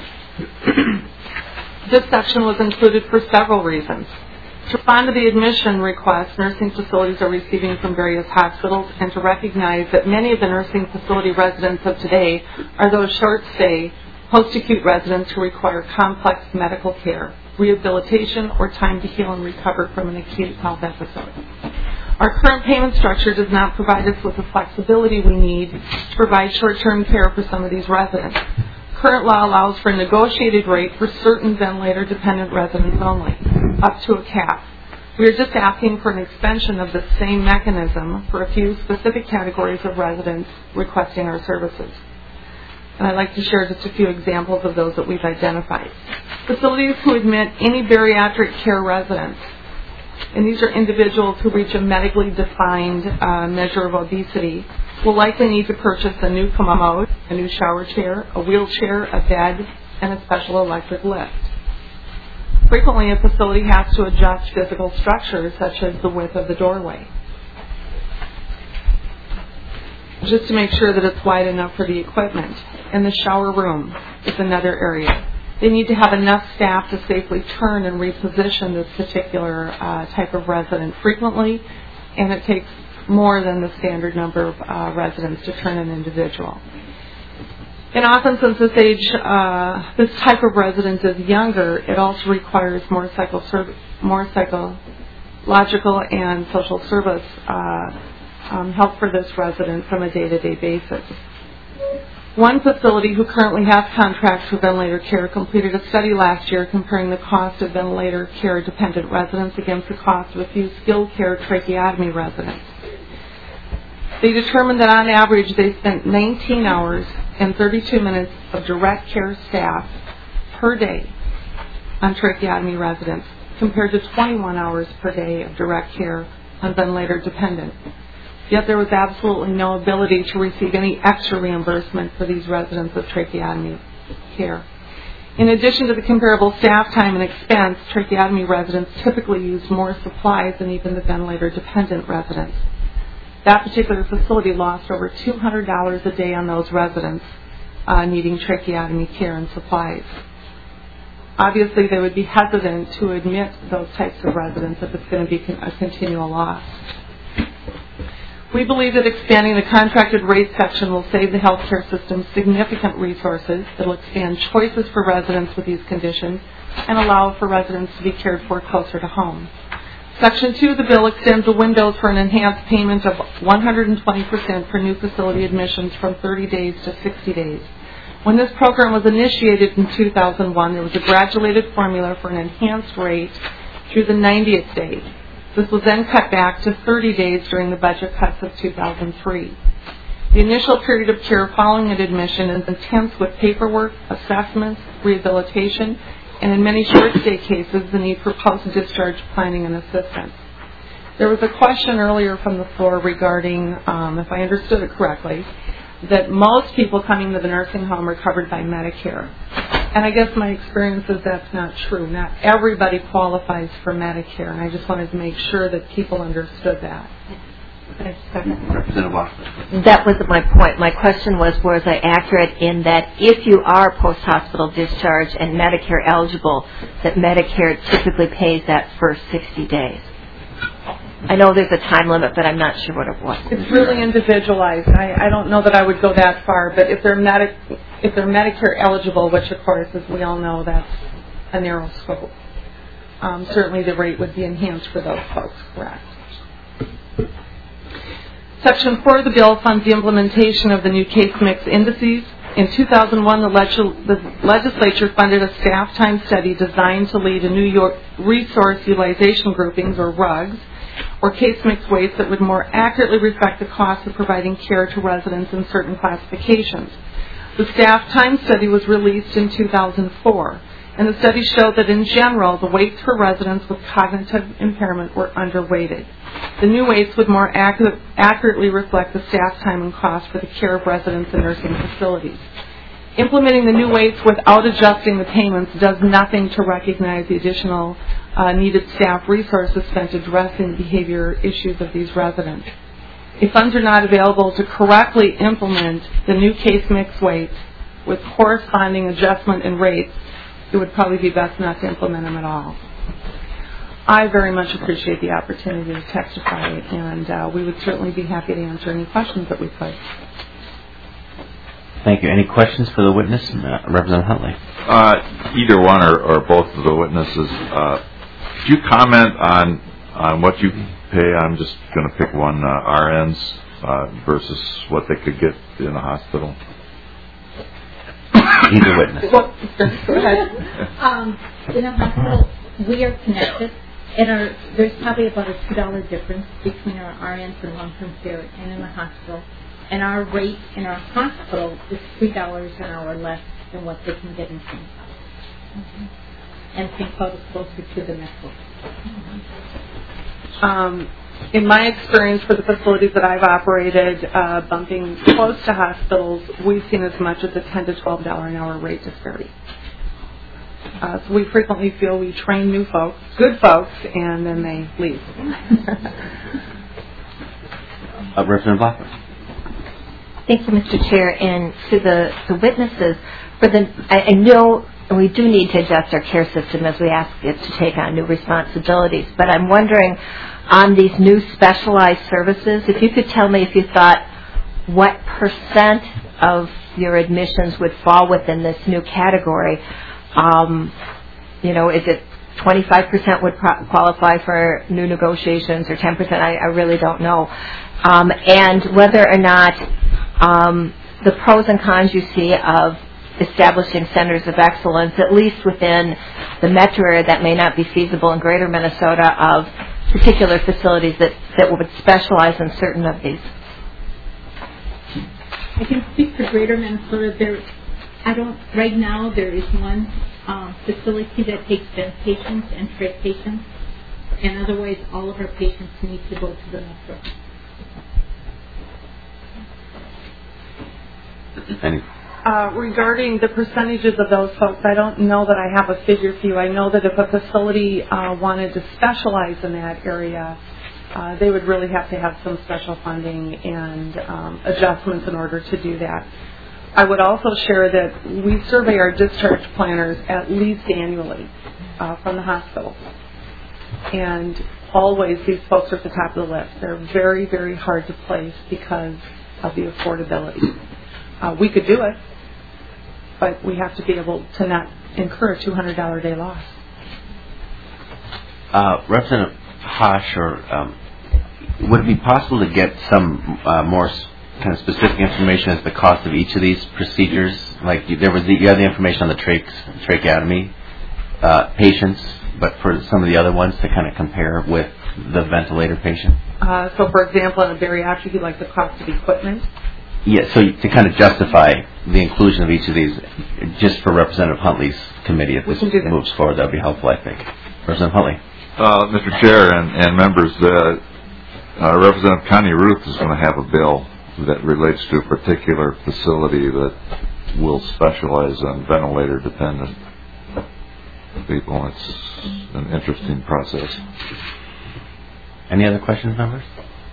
Speaker 12: This section was included for several reasons. To respond to the admission requests nursing facilities are receiving from various hospitals, and to recognize that many of the nursing facility residents of today are those short-stay, post-acute residents who require complex medical care, rehabilitation, or time to heal and recover from an acute health episode. Our current payment structure does not provide us with the flexibility we need to provide short-term care for some of these residents. Current law allows for a negotiated rate for certain ventilator-dependent residents only, up to a cap. We are just asking for an extension of the same mechanism for a few specific categories of residents requesting our services. And I'd like to share just a few examples of those that we've identified. Facilities who admit any bariatric care residents, and these are individuals who reach a medically defined measure of obesity, will likely need to purchase a new commode, a new shower chair, a wheelchair, a bed, and a special electric lift. Frequently, a facility has to adjust physical structures such as the width of the doorway, just to make sure that it's wide enough for the equipment. And the shower room is another area. They need to have enough staff to safely turn and reposition this particular type of resident frequently, and it takes more than the standard number of residents to turn an individual. And often, since this type of resident is younger, it also requires more psychological and social service help for this resident from a day-to-day basis. One facility who currently has contracts for ventilator care completed a study last year comparing the cost of ventilator care dependent residents against the cost of a few skilled care tracheotomy residents. They determined that on average they spent 19 hours and 32 minutes of direct care staff per day on tracheotomy residents, compared to 21 hours per day of direct care on ventilator dependent. Yet there was absolutely no ability to receive any extra reimbursement for these residents of tracheotomy care. In addition to the comparable staff time and expense, tracheotomy residents typically use more supplies than even the ventilator-dependent residents. That particular facility lost over $200 a day on those residents needing tracheotomy care and supplies. Obviously, they would be hesitant to admit those types of residents if it's going to be a continual loss. We believe that expanding the contracted rate section will save the healthcare system significant resources. It will expand choices for residents with these conditions and allow for residents to be cared for closer to home. Section 2 of the bill extends the windows for an enhanced payment of 120% for new facility admissions from 30 days to 60 days. When this program was initiated in 2001, there was a graduated formula for an enhanced rate through the 90th day. This was then cut back to 30 days during the budget cuts of 2003. The initial period of care following an admission is intense with paperwork, assessments, rehabilitation, and in many short-stay cases, the need for post-discharge planning and assistance. There was a question earlier from the floor regarding, if I understood it correctly, that most people coming to the nursing home are covered by Medicare. And I guess my experience is that's not true. Not everybody qualifies for Medicare, and I just wanted to make sure that people understood that.
Speaker 1: Representative Walker.
Speaker 8: That wasn't my point. My question was I accurate in that if you are post-hospital discharge and Medicare eligible, that Medicare typically pays that first 60 days? I know there's a time limit, but I'm not sure what it was.
Speaker 12: It's really individualized. I don't know that I would go that far, but if they're Medicare eligible, which of course, as we all know, that's a narrow scope, certainly the rate would be enhanced for those folks, correct. Section 4 of the bill funds the implementation of the new case mix indices. In 2001, the legislature funded a staff time study designed to lead to New York resource utilization groupings, or RUGs, or case mix weights that would more accurately reflect the cost of providing care to residents in certain classifications. The staff time study was released in 2004, and the study showed that in general, the weights for residents with cognitive impairment were underweighted. The new weights would more accurately reflect the staff time and cost for the care of residents in nursing facilities. Implementing the new weights without adjusting the payments does nothing to recognize the additional needed staff resources spent addressing the behavior issues of these residents. If funds are not available to correctly implement the new case mix weights with corresponding adjustment in rates, it would probably be best not to implement them at all. I very much appreciate the opportunity to testify, and we would certainly be happy to answer any questions that we could.
Speaker 1: Thank you. Any questions for the witness? Representative Huntley.
Speaker 9: Either one or both of the witnesses. Could you comment on what you pay? I'm just going to pick one, RNs versus what they could get in a hospital.
Speaker 1: Either witness.
Speaker 12: Go ahead.
Speaker 11: In a hospital, we are connected, and there's probably about a $2 difference between our RNs and long-term care and in the hospital. And our rate in our hospital is $3 an hour less than what they can get in St. Paul. And St. Paul is closer to the network.
Speaker 12: In my experience for the facilities that I've operated, bumping close to hospitals, we've seen as much as a $10 to $12 an hour rate disparity. So we frequently feel we train new folks, good folks, and then they leave.
Speaker 1: Representative Blackman.
Speaker 8: Thank you, Mr. Chair, and to the witnesses. I know we do need to adjust our care system as we ask it to take on new responsibilities, but I'm wondering on these new specialized services, if you could tell me if you thought what percent of your admissions would fall within this new category. Is it 25% would qualify for new negotiations or 10%? I really don't know. And whether or not the pros and cons you see of establishing centers of excellence, at least within the metro area that may not be feasible in greater Minnesota, of particular facilities that would specialize in certain of these.
Speaker 11: I can speak for greater Minnesota. Right now there is one facility that takes vent patients and trach patients, and otherwise all of our patients need to go to the metro.
Speaker 12: Regarding the percentages of those folks, I don't know that I have a figure for you. I know that if a facility wanted to specialize in that area, they would really have to have some special funding and adjustments in order to do that. I would also share that we survey our discharge planners at least annually from the hospital. And always these folks are at the top of the list. They're very, very hard to place because of the affordability. We could do it, but we have to be able to not incur a $200 a day loss.
Speaker 1: Representative Hosh, would it be possible to get some more kind of specific information as the cost of each of these procedures? Like you had the information on the tracheotomy patients, but for some of the other ones to kind of compare with the ventilator patient?
Speaker 12: So, for example, in a bariatric, you'd like the cost of equipment?
Speaker 1: Yeah, so to kind of justify the inclusion of each of these, just for Representative Huntley's committee, if this moves forward, that would be helpful, I think. Representative Huntley.
Speaker 9: Mr. Chair and members, Representative Connie Ruth is going to have a bill that relates to a particular facility that will specialize on ventilator-dependent people. It's an interesting process.
Speaker 1: Any other questions, members?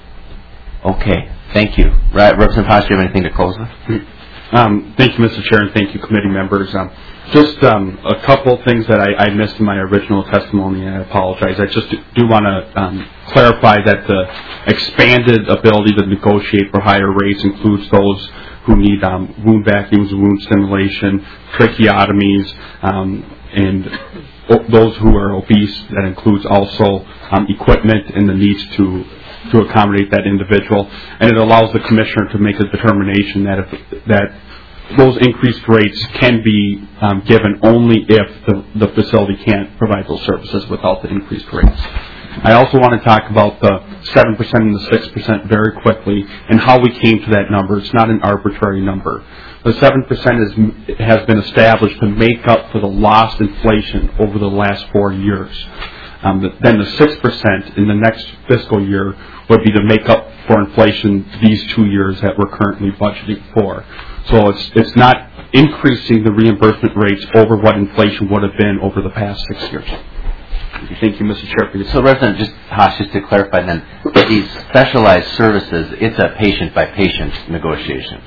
Speaker 1: Okay, thank you. Representative Haas, do you have anything to close with?
Speaker 10: Thank you, Mr. Chair, and thank you, committee members. Just a couple of things that I missed in my original testimony, and I apologize. I just do want to clarify that the expanded ability to negotiate for higher rates includes those who need wound vacuums, wound stimulation, tracheotomies, and those who are obese. That includes also equipment and the needs to accommodate that individual, and it allows the commissioner to make a determination that those increased rates can be given only if the facility can't provide those services without the increased rates. I also want to talk about the 7% and the 6% very quickly and how we came to that number. It's not an arbitrary number. The 7% has been established to make up for the lost inflation over the last 4 years. Then the 6% in the next fiscal year would be to make up for inflation these 2 years that we're currently budgeting for. So it's not increasing the reimbursement rates over what inflation would have been over the past 6 years. Thank you, Mr. Chair.
Speaker 1: So, Representative Haas, just to clarify then, these specialized services, it's a patient-by-patient negotiation.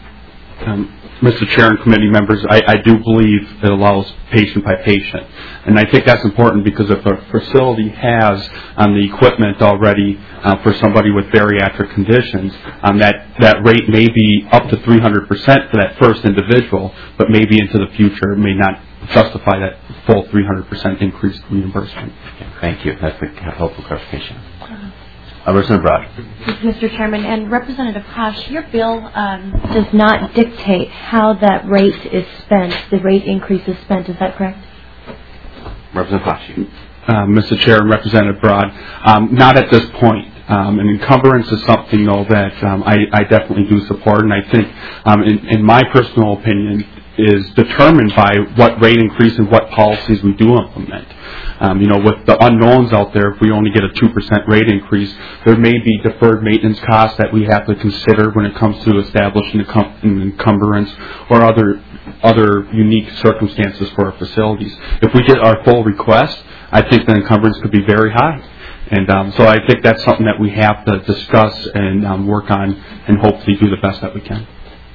Speaker 10: Mr. Chair and committee members, I do believe it allows patient by patient. And I think that's important because if a facility has the equipment already for somebody with bariatric conditions, that rate may be up to 300% for that first individual, but maybe into the future it may not justify that full 300% increased reimbursement.
Speaker 1: Thank you. That's a helpful clarification. Representative Broad.
Speaker 2: Mr. Chairman, and Representative Haas, your bill does not dictate how that rate is spent, the rate increase is spent. Is that correct?
Speaker 1: Representative Haas.
Speaker 10: Mr. Chair and Representative Broad, not at this point. And encumbrance is something, though, that I definitely do support, and I think, in my personal opinion, is determined by what rate increase and what policies we do implement. With the unknowns out there, if we only get a 2% rate increase, there may be deferred maintenance costs that we have to consider when it comes to establishing an encumbrance or other unique circumstances for our facilities. If we get our full request, I think the encumbrance could be very high. And so I think that's something that we have to discuss and work on and hopefully do the best that we can.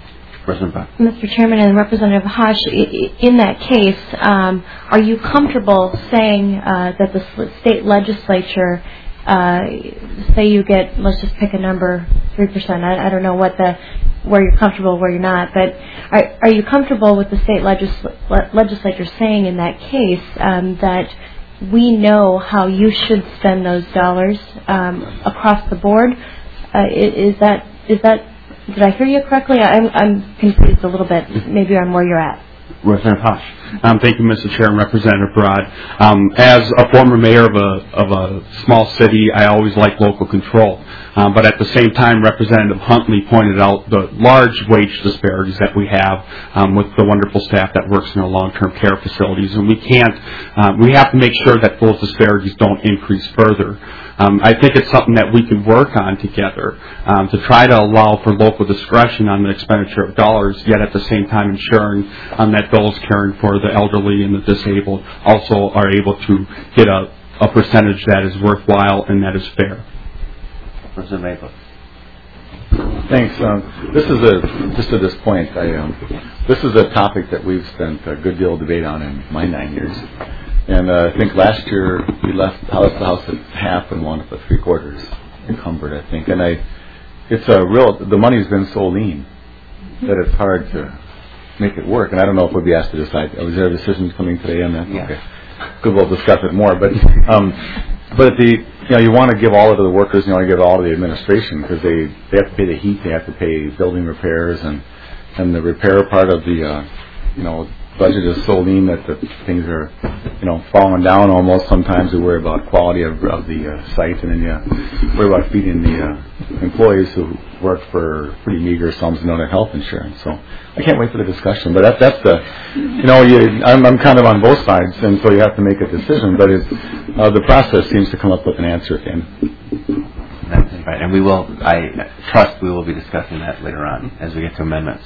Speaker 2: Mr. Chairman and Representative Haas, in that case, are you comfortable saying that the state legislature, say you get, let's just pick a number, 3%, I don't know where you're comfortable, where you're not, but are you comfortable with the state legislature saying in that case that we know how you should spend those dollars across the board? Is that did I hear you correctly? I'm confused a little bit. Maybe I'm where you're at.
Speaker 1: Representative Haas.
Speaker 10: Thank you, Mr. Chair and Representative Broad. As a former mayor of a small city, I always like local control. But at the same time, Representative Huntley pointed out the large wage disparities that we have with the wonderful staff that works in our long-term care facilities, and we have to make sure that those disparities don't increase further. I think it's something that we can work on together to try to allow for local discretion on the expenditure of dollars, yet at the same time ensuring that those caring for the elderly and the disabled also are able to get a percentage that is worthwhile and that is fair.
Speaker 1: President Maple.
Speaker 5: Thanks. Just to this point, this is a topic that we've spent a good deal of debate on in my 9 years. And I think last year we left the house at half and one at 3/4 encumbered, I think. And the money's been so lean that it's hard to make it work. And I don't know if we'll be asked to decide. Was there decisions coming today on that?
Speaker 1: Yeah.
Speaker 5: Okay. Good, we'll discuss it more. But you want to give all of the workers, you want to give all of the administration because they have to pay the heat, they have to pay building repairs, and the repair part of the budget is so lean that the things are, falling down almost. Sometimes we worry about quality of the site, and then you worry about feeding the employees who work for pretty meager sums to health insurance. So I can't wait for the discussion. But that's the, I'm kind of on both sides, and so you have to make a decision. But the process seems to come up with an answer at the end.
Speaker 1: That's right, and I trust we will be discussing that later on as we get to amendments.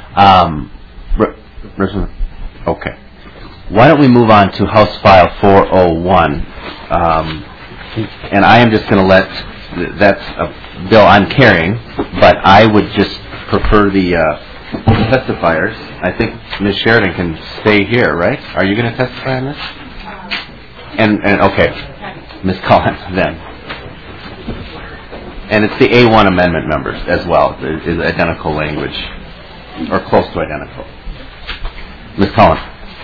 Speaker 1: Okay. Why don't we move on to House File 401? And I am just going to that's a bill I'm carrying, but I would just prefer the testifiers. I think Ms. Sheridan can stay here, right? Are you going to testify on this? And okay, Ms. Collins then. And it's the A1 amendment, members, as well. It is identical language, or close to identical. Ms. Collins.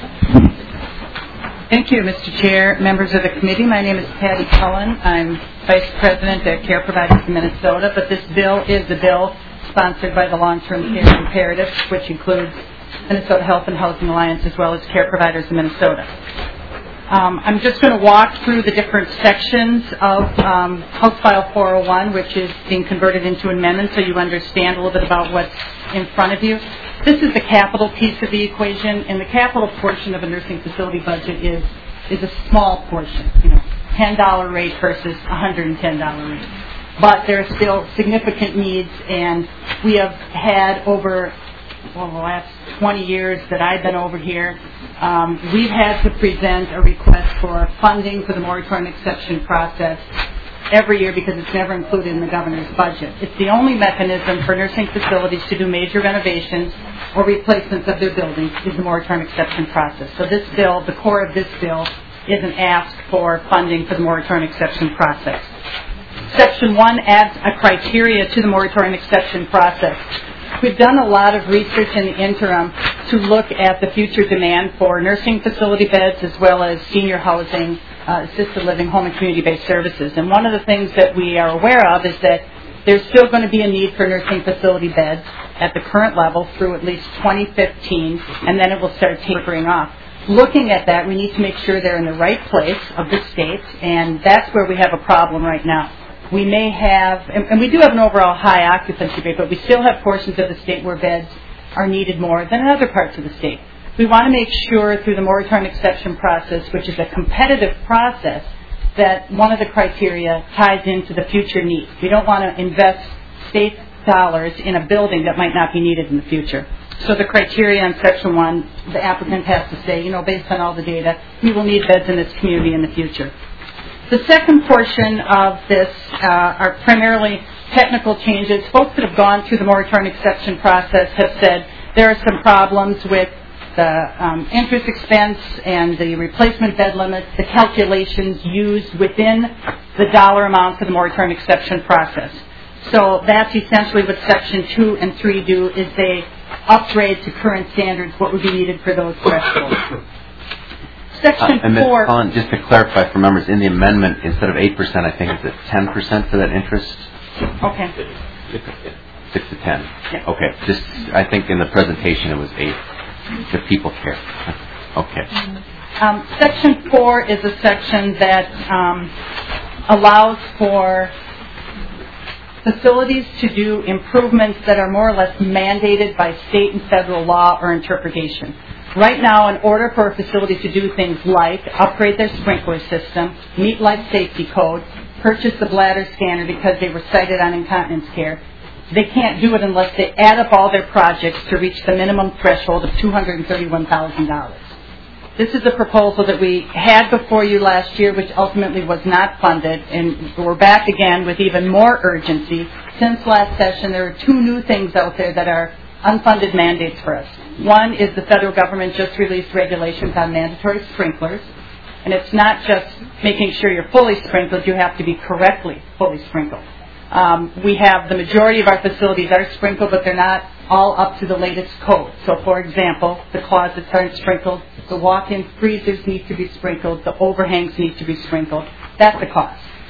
Speaker 13: Thank you, Mr. Chair, members of the committee. My name is Patty Cullen. I'm Vice President at Care Providers of Minnesota, but this bill is a bill sponsored by the Long-Term Care Imperative, which includes Minnesota Health and Housing Alliance, as well as Care Providers of Minnesota. I'm just going to walk through the different sections of House File 401, which is being converted into an amendment, so you understand a little bit about what's in front of you. This is the capital piece of the equation, and the capital portion of a nursing facility budget is a small portion, $10 rate versus $110 rate. But there are still significant needs, and we have had over the last 20 years that I've been over here, we've had to present a request for funding for the moratorium exception process every year because it's never included in the governor's budget. It's the only mechanism for nursing facilities to do major renovations or replacements of their buildings is the moratorium exception process. So this bill, the core of this bill, is an ask for funding for the moratorium exception process. Section 1 adds a criteria to the moratorium exception process. We've done a lot of research in the interim to look at the future demand for nursing facility beds as well as senior housing, assisted living, home and community-based services. And one of the things that we are aware of is that there's still going to be a need for nursing facility beds at the current level through at least 2015, and then it will start tapering off. Looking at that, we need to make sure they're in the right place of the state, and that's where we have a problem right now. We may have, and we do have an overall high occupancy rate, but we still have portions of the state where beds are needed more than in other parts of the state. We want to make sure through the moratorium exception process, which is a competitive process, that one of the criteria ties into the future needs. We don't want to invest state dollars in a building that might not be needed in the future. So the criteria in Section 1, the applicant has to say, based on all the data, we will need beds in this community in the future. The second portion of this are primarily technical changes. Folks that have gone through the moratorium exception process have said there are some problems with the interest expense and the replacement bed limits, the calculations used within the dollar amount for the moratorium exception process. So that's essentially what Section 2 and 3 do, is they upgrade to current standards what would be needed for those thresholds. Section 4...
Speaker 1: Colin, just to clarify for members, in the amendment, instead of 8%, I think it's at 10% for that interest?
Speaker 13: Okay.
Speaker 1: 6 to 10.
Speaker 13: Yeah.
Speaker 1: Okay. I think in the presentation it was 8. The people care. Okay.
Speaker 13: Section 4 is a section that allows for facilities to do improvements that are more or less mandated by state and federal law or interpretation. Right now, in order for a facility to do things like upgrade their sprinkler system, meet life safety code, purchase the bladder scanner because they were cited on incontinence care, they can't do it unless they add up all their projects to reach the minimum threshold of $231,000. This is a proposal that we had before you last year, which ultimately was not funded, and we're back again with even more urgency. Since last session, there are 2 new things out there that are unfunded mandates for us. One is the federal government just released regulations on mandatory sprinklers, and it's not just making sure you're fully sprinkled, you have to be correctly fully sprinkled. We have the majority of our facilities are sprinkled, but they're not all up to the latest code. So, for example, the closets aren't sprinkled, the walk-in freezers need to be sprinkled, the overhangs need to be sprinkled. That's the cost.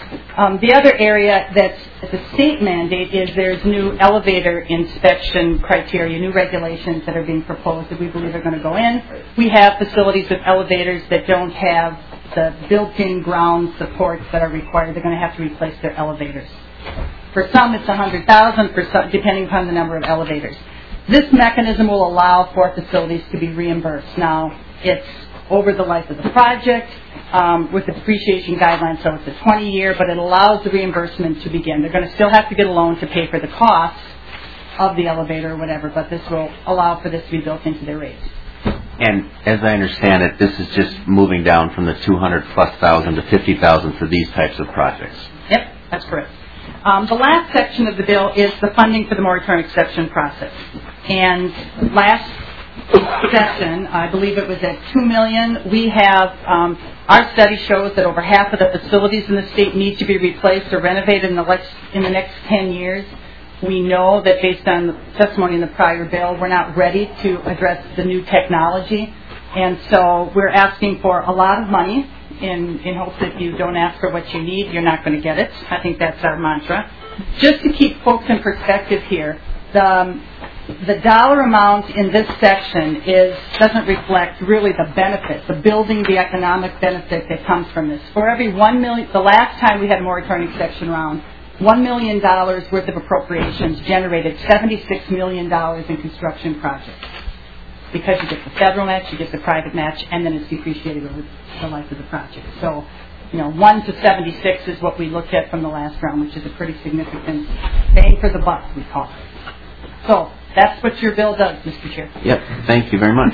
Speaker 13: The other area that's the state mandate is there's new elevator inspection criteria, new regulations that are being proposed that we believe are going to go in. We have facilities with elevators that don't have the built-in ground supports that are required. They're going to have to replace their elevators. For some, it's $100,000, for some, depending upon the number of elevators. This mechanism will allow for facilities to be reimbursed. Now, it's over the life of the project with the depreciation guidelines, so it's a 20-year, but it allows the reimbursement to begin. They're going to still have to get a loan to pay for the costs of the elevator or whatever, but this will allow for this to be built into their rates.
Speaker 1: And as I understand it, this is just moving down from the $200,000+ to $50,000 for these types of projects.
Speaker 13: Yep, that's correct. The last section of the bill is the funding for the moratorium exception process. And last session, I believe it was at $2 million. We have, our study shows that over half of the facilities in the state need to be replaced or renovated in the next 10 years. We know that based on the testimony in the prior bill, we're not ready to address the new technology. And so we're asking for a lot of money in hopes that you don't ask for what you need, you're not going to get it. I think that's our mantra. Just to keep folks in perspective here, the dollar amount in this section doesn't reflect really the benefit, the building, the economic benefit that comes from this. For every $1 million, the last time we had a moratorium exception round, $1 million worth of appropriations generated $76 million in construction projects. Because you get the federal match, you get the private match, and then it's depreciated over the life of the project. So, 1 to 76 is what we looked at from the last round, which is a pretty significant bang for the buck, we call it. So, that's what your bill does, Mr. Chair.
Speaker 1: Yep, thank you very much.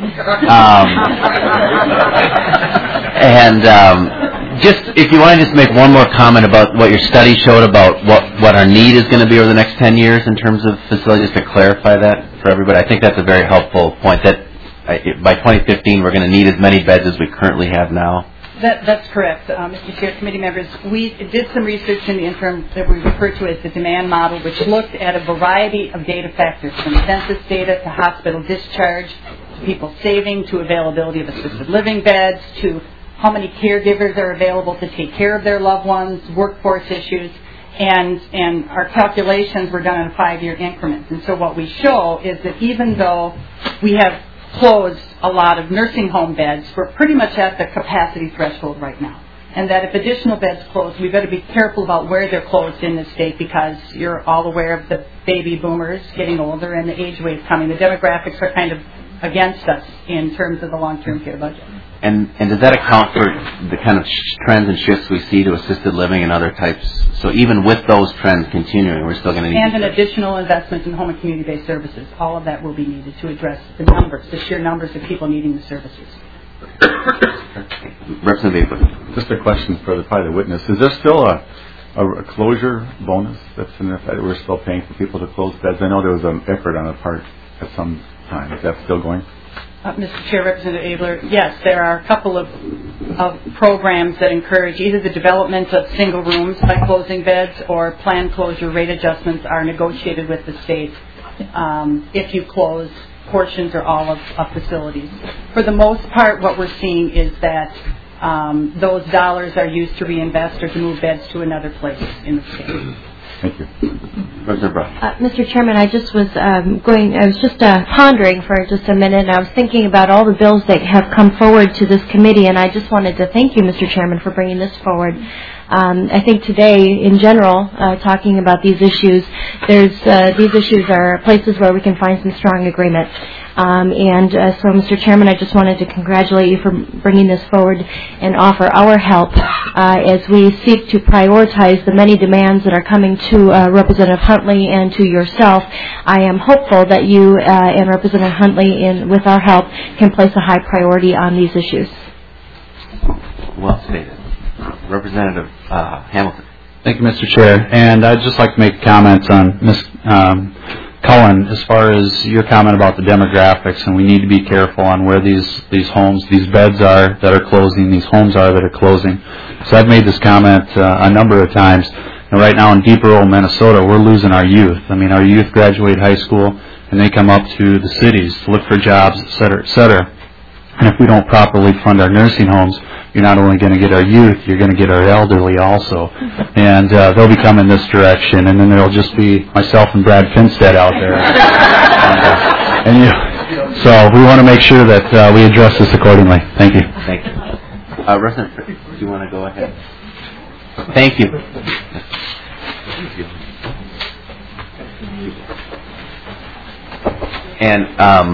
Speaker 1: Just if you want to just make one more comment about what your study showed about what our need is going to be over the next 10 years in terms of facilities, to clarify that for everybody. I think that's a very helpful point, that by 2015 we're going to need as many beds as we currently have now.
Speaker 13: That's correct, Mr. Chair, committee members. We did some research in the interim that we refer to as the demand model, which looked at a variety of data factors, from census data to hospital discharge, to people saving, to availability of assisted living beds, to how many caregivers are available to take care of their loved ones, workforce issues, and our calculations were done in 5-year increments. And so what we show is that even though we have closed a lot of nursing home beds, we're pretty much at the capacity threshold right now. And that if additional beds close, we've got to be careful about where they're closed in the state, because you're all aware of the baby boomers getting older and the age wave coming. The demographics are kind of against us in terms of the long-term care budget.
Speaker 1: And does that account for the kind of trends and shifts we see to assisted living and other types? So even with those trends continuing, we're still going to need... And
Speaker 13: an additional investment in home and community-based services. All of that will be needed to address the numbers, the sheer numbers of people needing the services.
Speaker 1: Representative,
Speaker 5: just a question for probably the witness. Is there still a closure bonus that's in effect? We're still paying for people to close beds? I know there was an effort on a part at some time. Is that still going?
Speaker 13: Mr. Chair, Representative Abler, yes, there are a couple of programs that encourage either the development of single rooms by closing beds, or planned closure rate adjustments are negotiated with the state if you close portions or all of facilities. For the most part, what we're seeing is that those dollars are used to reinvest or to move beds to another place in the state.
Speaker 5: Thank you.
Speaker 2: Mr. Chairman, I was just pondering for just a minute, and I was thinking about all the bills that have come forward to this committee, and I just wanted to thank you, Mr. Chairman, for bringing this forward. I think today, in general, talking about these issues, these issues are places where we can find some strong agreement. So, Mr. Chairman, I just wanted to congratulate you for bringing this forward and offer our help as we seek to prioritize the many demands that are coming to Representative Huntley and to yourself. I am hopeful that you and Representative Huntley, with our help, can place a high priority on these issues.
Speaker 1: Well stated. Representative Hamilton.
Speaker 7: Thank you, Mr. Chair. And I'd just like to make comments on Ms. Cullen, as far as your comment about the demographics, and we need to be careful on where these homes, these beds are that are closing, these homes are that are closing. So I've made this comment a number of times. And right now in deep rural Minnesota, we're losing our youth. I mean, our youth graduate high school, and they come up to the cities to look for jobs, et cetera, et cetera. And if we don't properly fund our nursing homes, you're not only going to get our youth, you're going to get our elderly also. And they'll be coming this direction, and then there'll just be myself and Brad Finstead out there. So we want to make sure that we address this accordingly. Thank you.
Speaker 1: Thank you. Representative Fritz, do you want to go ahead? Thank you. And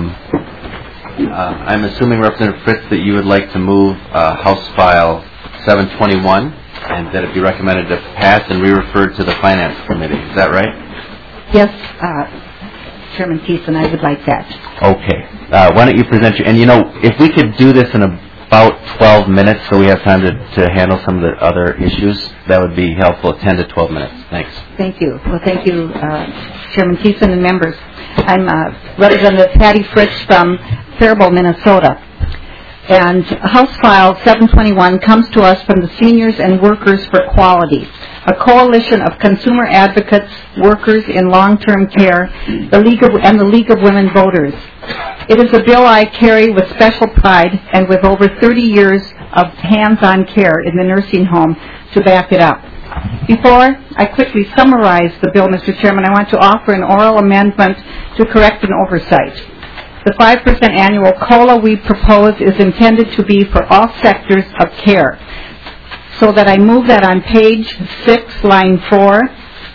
Speaker 1: I'm assuming, Representative Fritz, that you would like to move House File 721 and that it be recommended to pass and re-referred to the Finance Committee. Is that right?
Speaker 14: Yes, Chairman Thiessen, I would like that.
Speaker 1: Okay. Why don't you present your... And, if we could do this in about 12 minutes so we have time to handle some of the other issues, that would be helpful. 10 to 12 minutes. Thanks.
Speaker 14: Thank you. Well, thank you, Chairman Thiessen and members. I'm Representative Patty Fritz from Faribault, Minnesota. And House File 721 comes to us from the Seniors and Workers for Quality, a coalition of consumer advocates, workers in long-term care, the League of Women Voters. It is a bill I carry with special pride and with over 30 years of hands-on care in the nursing home to back it up. Before I quickly summarize the bill, Mr. Chairman, I want to offer an oral amendment to correct an oversight. The 5% annual COLA we propose is intended to be for all sectors of care, so that I move that on page 6, line 4,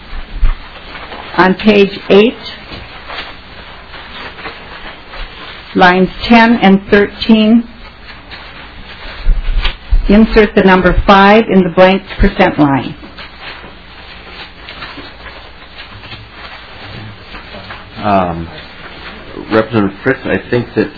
Speaker 14: on page 8, lines 10 and 13, insert the number 5 in the blank percent line.
Speaker 1: Representative Fritz, I think that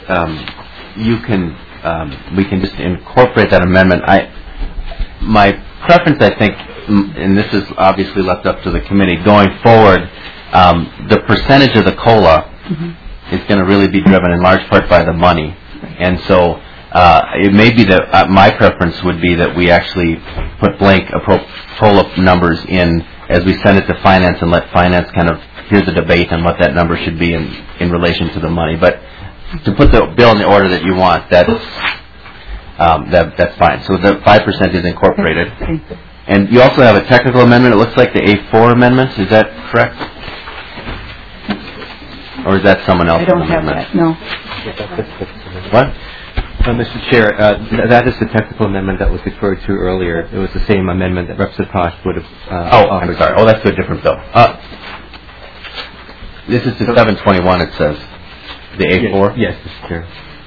Speaker 1: we can just incorporate that amendment. My preference, I think, and this is obviously left up to the committee, going forward, the percentage of the COLA is going to really be driven in large part by the money. And so it may be that my preference would be that we actually put blank COLA numbers in as we send it to Finance and let Finance kind of hear the debate on what that number should be in relation to the money. But to put the bill in the order that you want, that's fine. So the 5% is incorporated. And you also have a technical amendment. It looks like the A4 amendment. Is that correct? Or is that someone else's amendment?
Speaker 14: I don't have that, no.
Speaker 1: What?
Speaker 6: Mr. Chair, that is the technical amendment that was referred to earlier. It was the same amendment that Representative Tosh would have
Speaker 1: I'm sorry. Oh, that's to a different bill. This is to 721, it says. The A4?
Speaker 6: Yes, Mr. Chair.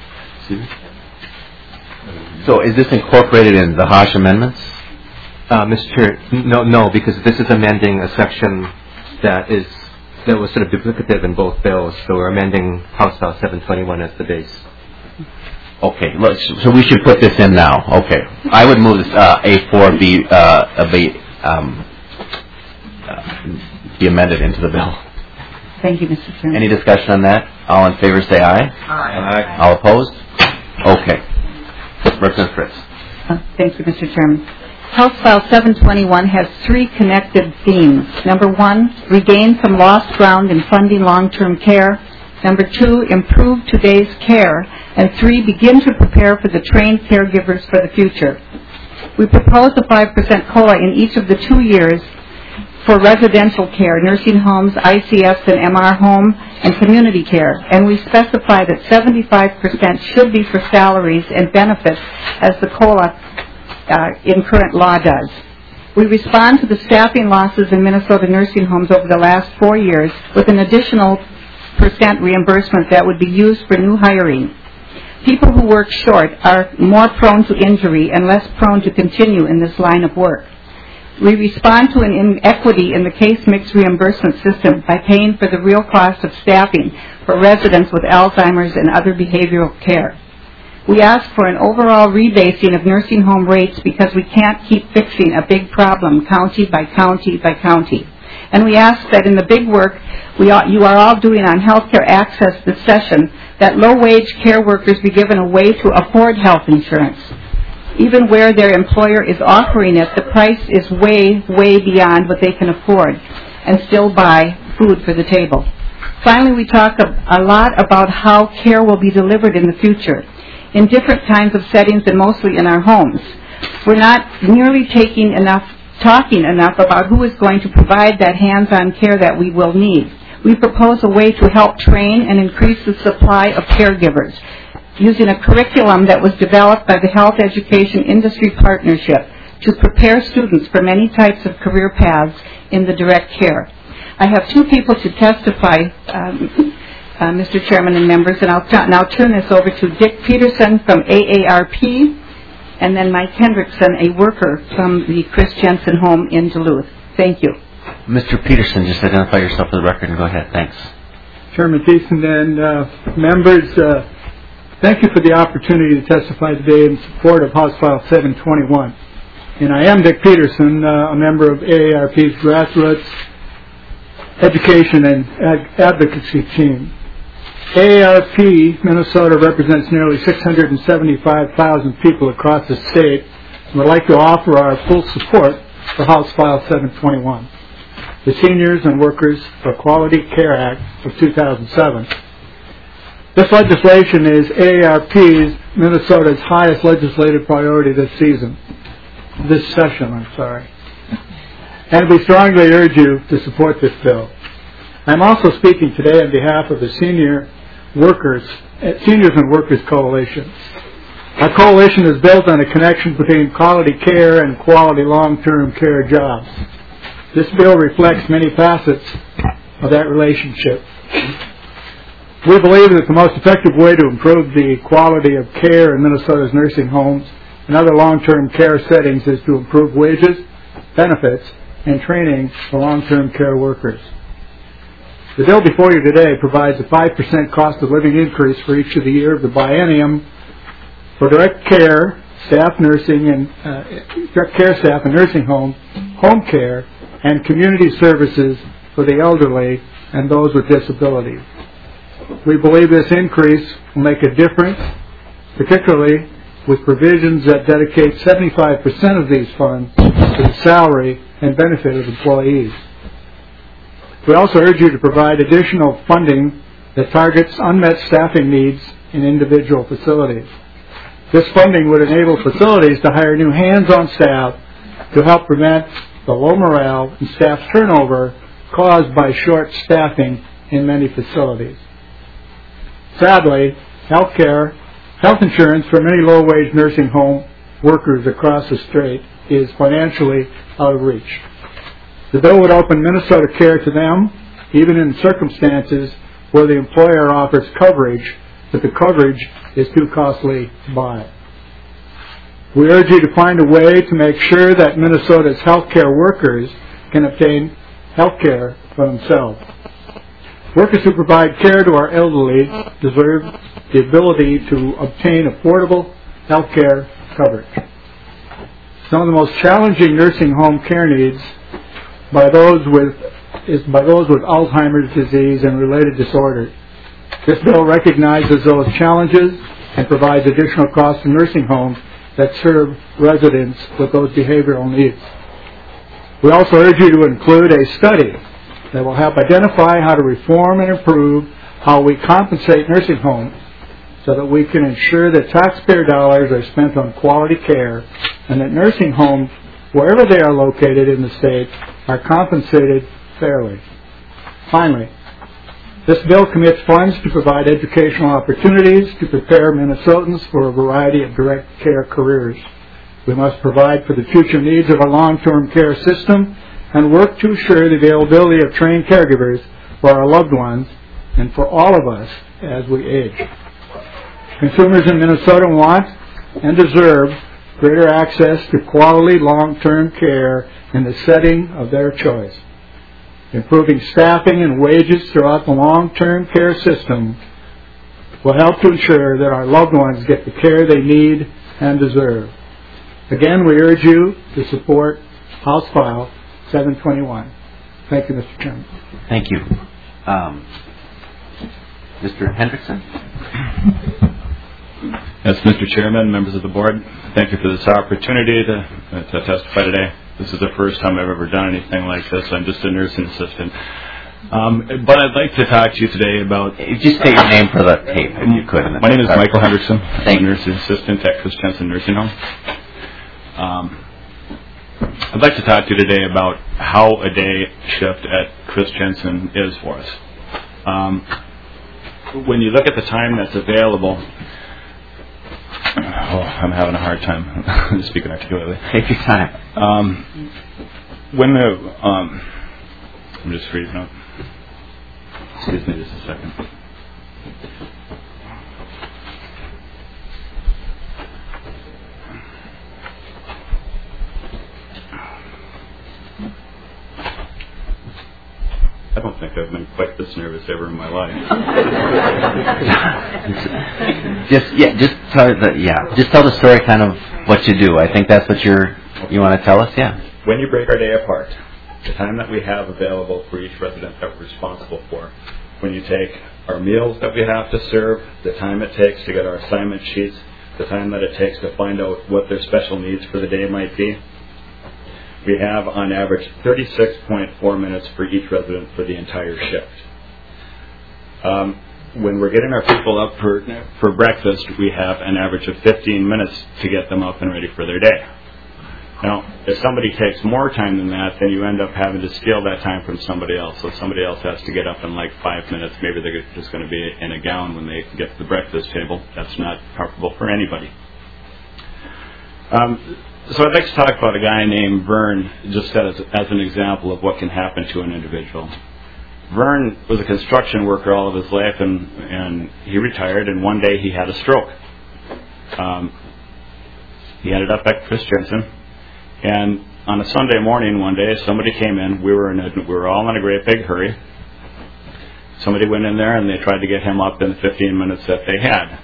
Speaker 1: So is this incorporated in the Hosh amendments?
Speaker 6: Mr. Chair, no, because this is amending a section that was sort of duplicative in both bills. So we're amending House File 721 as the base.
Speaker 1: Okay, so we should put this in now. Okay. I would move this A4 be amended into the bill.
Speaker 14: Thank you, Mr. Chairman.
Speaker 1: Any discussion on that? All in favor say aye.
Speaker 14: Aye.
Speaker 1: All opposed? Okay. Representative Fritz.
Speaker 14: Thank you, Mr. Chairman. House File 721 has 3 connected themes. Number 1, regain some lost ground in funding long-term care. Number 2, improve today's care. And 3, begin to prepare for the trained caregivers for the future. We propose a 5% COLA in each of the 2 years for residential care, nursing homes, ICS and MR home, and community care. And we specify that 75% should be for salaries and benefits, as the COLA in current law does. We respond to the staffing losses in Minnesota nursing homes over the last 4 years with an additional % reimbursement that would be used for new hiring. People who work short are more prone to injury and less prone to continue in this line of work. We respond to an inequity in the case mix reimbursement system by paying for the real cost of staffing for residents with Alzheimer's and other behavioral care. We ask for an overall rebasing of nursing home rates because we can't keep fixing a big problem county by county by county. And we ask that in the big work you are all doing on health care access this session, that low-wage care workers be given a way to afford health insurance. Even where their employer is offering it, the price is way, way beyond what they can afford and still buy food for the table. Finally, we talk a lot about how care will be delivered in the future. in different kinds of settings and mostly in our homes. We're not nearly talking enough about who is going to provide that hands-on care that we will need. We propose a way to help train and increase the supply of caregivers using a curriculum that was developed by the Health Education Industry Partnership to prepare students for many types of career paths in the direct care. I have two people to testify, Mr. Chairman and members, and I'll now turn this over to Dick Peterson from AARP, and then Mike Hendrickson, a worker from the Chris Jensen home in Duluth. Thank you.
Speaker 1: Mr. Peterson, just identify yourself for the record and go ahead. Thanks.
Speaker 15: Chairman Thiessen and members, thank you for the opportunity to testify today in support of House File 721. And I am Dick Peterson, a member of AARP's Grassroots Education and Advocacy Team. AARP Minnesota represents nearly 675,000 people across the state and would like to offer our full support for House File 721, the Seniors and Workers for Quality Care Act of 2007. This legislation is AARP's Minnesota's highest legislative priority this session. And we strongly urge you to support this bill. I'm also speaking today on behalf of the Seniors and Workers Coalition. Our coalition is built on a connection between quality care and quality long-term care jobs. This bill reflects many facets of that relationship. We believe that the most effective way to improve the quality of care in Minnesota's nursing homes and other long-term care settings is to improve wages, benefits, and training for long-term care workers. The bill before you today provides a 5% cost of living increase for each of the year of the biennium for direct care staff, nursing and direct care staff in nursing homes, home care, and community services for the elderly and those with disabilities. We believe this increase will make a difference, particularly with provisions that dedicate 75% of these funds to the salary and benefit of employees. We also urge you to provide additional funding that targets unmet staffing needs in individual facilities. This funding would enable facilities to hire new hands-on staff to help prevent the low morale and staff turnover caused by short staffing in many facilities. Sadly, health insurance for many low-wage nursing home workers across the state is financially out of reach. The bill would open Minnesota Care to them, even in circumstances where the employer offers coverage, but the coverage is too costly to buy. We urge you to find a way to make sure that Minnesota's health care workers can obtain health care for themselves. Workers who provide care to our elderly deserve the ability to obtain affordable health care coverage. Some of the most challenging nursing home care needs by those with Alzheimer's disease and related disorders. This bill recognizes those challenges and provides additional costs to nursing homes that serve residents with those behavioral needs. We also urge you to include a study that will help identify how to reform and improve how we compensate nursing homes so that we can ensure that taxpayer dollars are spent on quality care and that nursing homes, wherever they are located in the state, are compensated fairly. Finally, this bill commits funds to provide educational opportunities to prepare Minnesotans for a variety of direct care careers. We must provide for the future needs of our long-term care system and work to assure the availability of trained caregivers for our loved ones and for all of us as we age. Consumers in Minnesota want and deserve greater access to quality long-term care in the setting of their choice. Improving staffing and wages throughout the long-term care system will help to ensure that our loved ones get the care they need and deserve. Again, we urge you to support House File 721. Thank you, Mr. Chairman.
Speaker 1: Thank you. Mr. Hendrickson?
Speaker 16: Yes, Mr. Chairman, members of the board, thank you for this opportunity to testify today. This is the first time I've ever done anything like this. I'm just a nursing assistant. But I'd like to talk to you today about...
Speaker 1: Just state your name for the tape, if you could.
Speaker 16: My name is Michael Henderson. I'm a nursing assistant at Chris Jensen Nursing Home. I'd like to talk to you today about how a day shift at Chris Jensen is for us. When you look at the time that's available... I'm having a hard time speaking articulately.
Speaker 1: Take your time.
Speaker 16: I'm just freezing up. Excuse me just a second. I don't think I've been quite this nervous ever in my life.
Speaker 1: Just tell the story, kind of what you do. I think that's what you want to tell us. Yeah.
Speaker 16: When you break our day apart, the time that we have available for each resident that we're responsible for. When you take our meals that we have to serve, the time it takes to get our assignment sheets, the time that it takes to find out what their special needs for the day might be. We have, on average, 36.4 minutes for each resident for the entire shift. When we're getting our people up for breakfast, we have an average of 15 minutes to get them up and ready for their day. Now, if somebody takes more time than that, then you end up having to steal that time from somebody else. So somebody else has to get up in like 5 minutes. Maybe they're just going to be in a gown when they get to the breakfast table. That's not comfortable for anybody. So I'd like to talk about a guy named Vern, just as an example of what can happen to an individual. Vern was a construction worker all of his life, and he retired, and one day he had a stroke. He ended up at Chris Jensen, and on a Sunday morning one day, somebody came in. We were all in a great big hurry. Somebody went in there, and they tried to get him up in the 15 minutes that they had.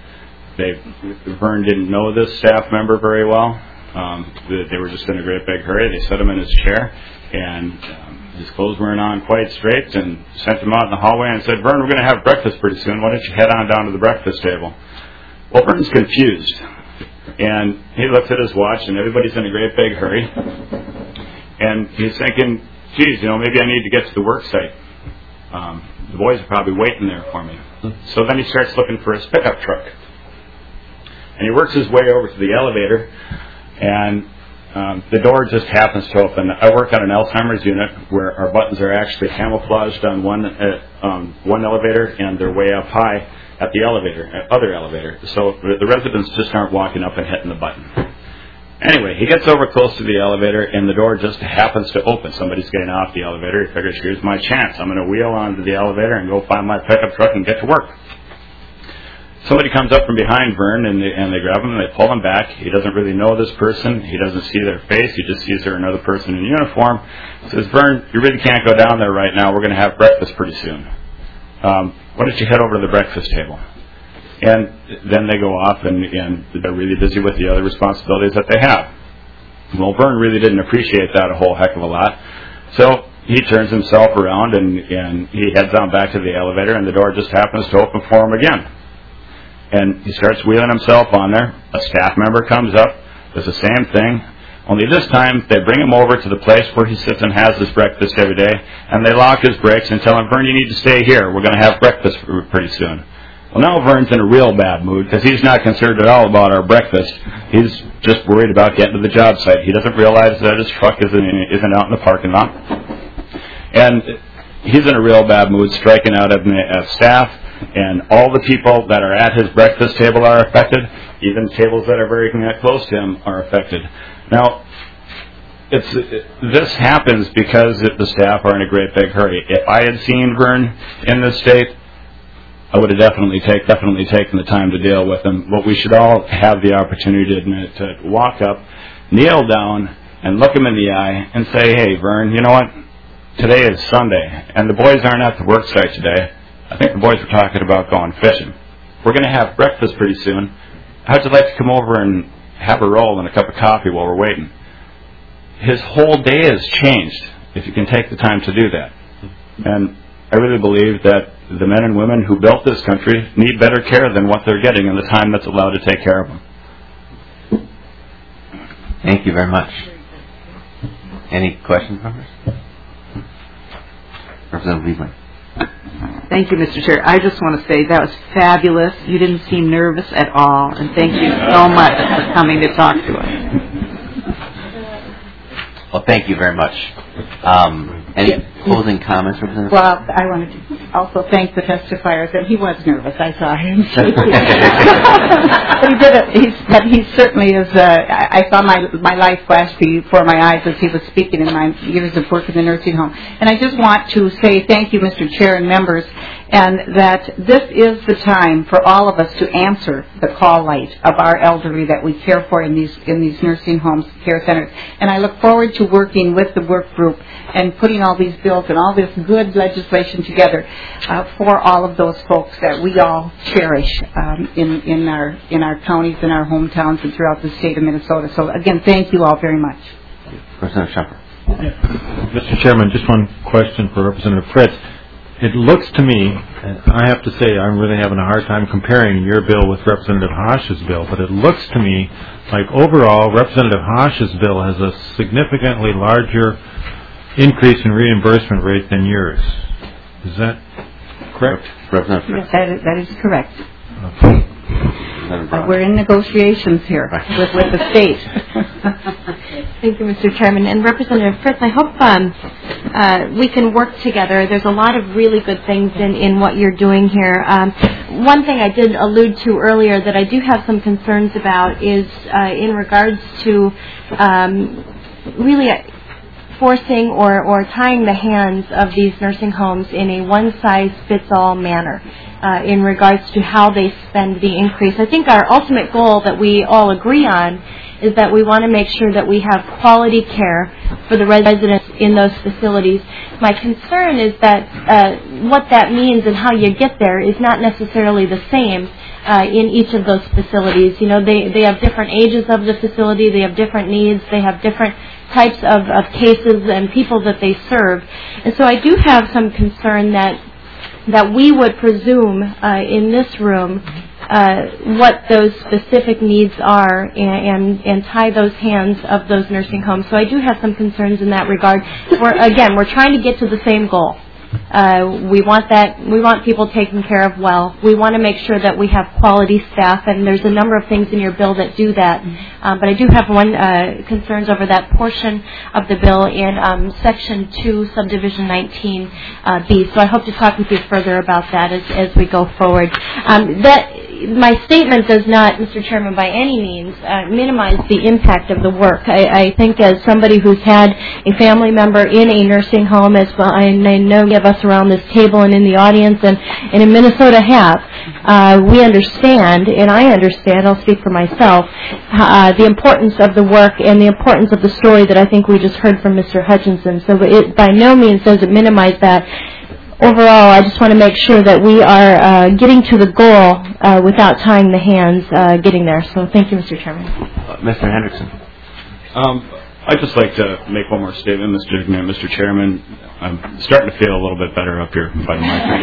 Speaker 16: Vern didn't know this staff member very well. They were just in a great big hurry. They set him in his chair, and his clothes weren't on quite straight, and sent him out in the hallway and said, "Vern, we're going to have breakfast pretty soon. Why don't you head on down to the breakfast table?" Well, Vern's confused, and he looks at his watch, and everybody's in a great big hurry, and he's thinking, "Geez, maybe I need to get to the work site. The boys are probably waiting there for me." So then he starts looking for his pickup truck, and he works his way over to the elevator. And the door just happens to open. I work on an Alzheimer's unit where our buttons are actually camouflaged on one elevator, and they're way up high at the other elevator. So the residents just aren't walking up and hitting the button. Anyway, he gets over close to the elevator, and the door just happens to open. Somebody's getting off the elevator. He figures, here's my chance. I'm going to wheel onto the elevator and go find my pickup truck and get to work. Somebody comes up from behind Vern, and they grab him, and they pull him back. He doesn't really know this person. He doesn't see their face. He just sees they're another person in uniform. He says, "Vern, you really can't go down there right now. We're going to have breakfast pretty soon. Why don't you head over to the breakfast table?" And then they go off, and they're really busy with the other responsibilities that they have. Well, Vern really didn't appreciate that a whole heck of a lot. So he turns himself around, and he heads on back to the elevator, and the door just happens to open for him again. And he starts wheeling himself on there. A staff member comes up, does the same thing, only this time they bring him over to the place where he sits and has his breakfast every day, and they lock his brakes and tell him, "Vern, you need to stay here. We're going to have breakfast pretty soon." Well, now Vern's in a real bad mood because he's not concerned at all about our breakfast. He's just worried about getting to the job site. He doesn't realize that his truck isn't out in the parking lot. And he's in a real bad mood, striking out at staff. And all the people that are at his breakfast table are affected. Even tables that are very close to him are affected. Now, this happens because the staff are in a great big hurry. If I had seen Vern in this state, I would have definitely taken the time to deal with him. But we should all have the opportunity to walk up, kneel down, and look him in the eye and say, "Hey, Vern, you know what? Today is Sunday, and the boys aren't at the work site today. I think the boys were talking about going fishing. We're going to have breakfast pretty soon. How'd you like to come over and have a roll and a cup of coffee while we're waiting?" His whole day has changed if you can take the time to do that. And I really believe that the men and women who built this country need better care than what they're getting in the time that's allowed to take care of them.
Speaker 1: Thank you very much. Any questions, members? Representative Liebling.
Speaker 17: Thank you, Mr. Chair. I just want to say that was fabulous. You didn't seem nervous at all, and thank you so much for coming to talk to us.
Speaker 1: Well, thank you very much. Any closing comments, Representative?
Speaker 14: Well, I wanted to also thank the testifiers, and he was nervous. I saw him. But he certainly is. I saw my life flash before my eyes as he was speaking in my years of work in the nursing home. And I just want to say thank you, Mr. Chair and members, and that this is the time for all of us to answer the call light of our elderly that we care for in these nursing homes, care centers. And I look forward to working with the work group and putting all these bills and all this good legislation together for all of those folks that we all cherish in our counties, in our hometowns, and throughout the state of Minnesota. So again, thank you all very much.
Speaker 1: Representative Schaffer.
Speaker 18: Mr. Chairman, just one question for Representative Fritz. It looks to me, and I have to say I'm really having a hard time comparing your bill with Representative Haash's bill, but it looks to me like overall Representative Haash's bill has a significantly larger increase in reimbursement rate than yours. Is that correct?
Speaker 1: Representative Fritz.
Speaker 14: Yes, that is correct.
Speaker 18: Okay.
Speaker 14: We're in negotiations here with the state.
Speaker 2: Thank you, Mr. Chairman. And Representative Fritz, I hope we can work together. There's a lot of really good things in what you're doing here. One thing I did allude to earlier that I do have some concerns about is in regards to really forcing or tying the hands of these nursing homes in a one-size-fits-all manner in regards to how they spend the increase. I think our ultimate goal that we all agree on is that we want to make sure that we have quality care for the residents in those facilities. My concern is that what that means and how you get there is not necessarily the same in each of those facilities. You know, they have different ages of the facility, they have different needs, they have different types of cases and people that they serve. And so I do have some concern that we would presume in this room what those specific needs are and tie those hands of those nursing homes. So I do have some concerns in that regard. We're trying to get to the same goal. We want people taken care of well. We want to make sure that we have quality staff, and there's a number of things in your bill that do that. But I do have one concerns over that portion of the bill in Section 2, Subdivision 19B. So I hope to talk with you further about that as we go forward. My statement does not, Mr. Chairman, by any means minimize the impact of the work. I think as somebody who's had a family member in a nursing home, as well, I know many of us around this table and in the audience and in Minnesota have, we understand, and I understand, I'll speak for myself, the importance of the work and the importance of the story that I think we just heard from Mr. Hutchinson. So it by no means does it minimize that. Overall, I just want to make sure that we are getting to the goal without tying the hands getting there. So thank you, Mr. Chairman.
Speaker 1: Mr. Hendrickson.
Speaker 16: I'd just like to make one more statement, Mr. Chairman. I'm starting to feel a little bit better up here by the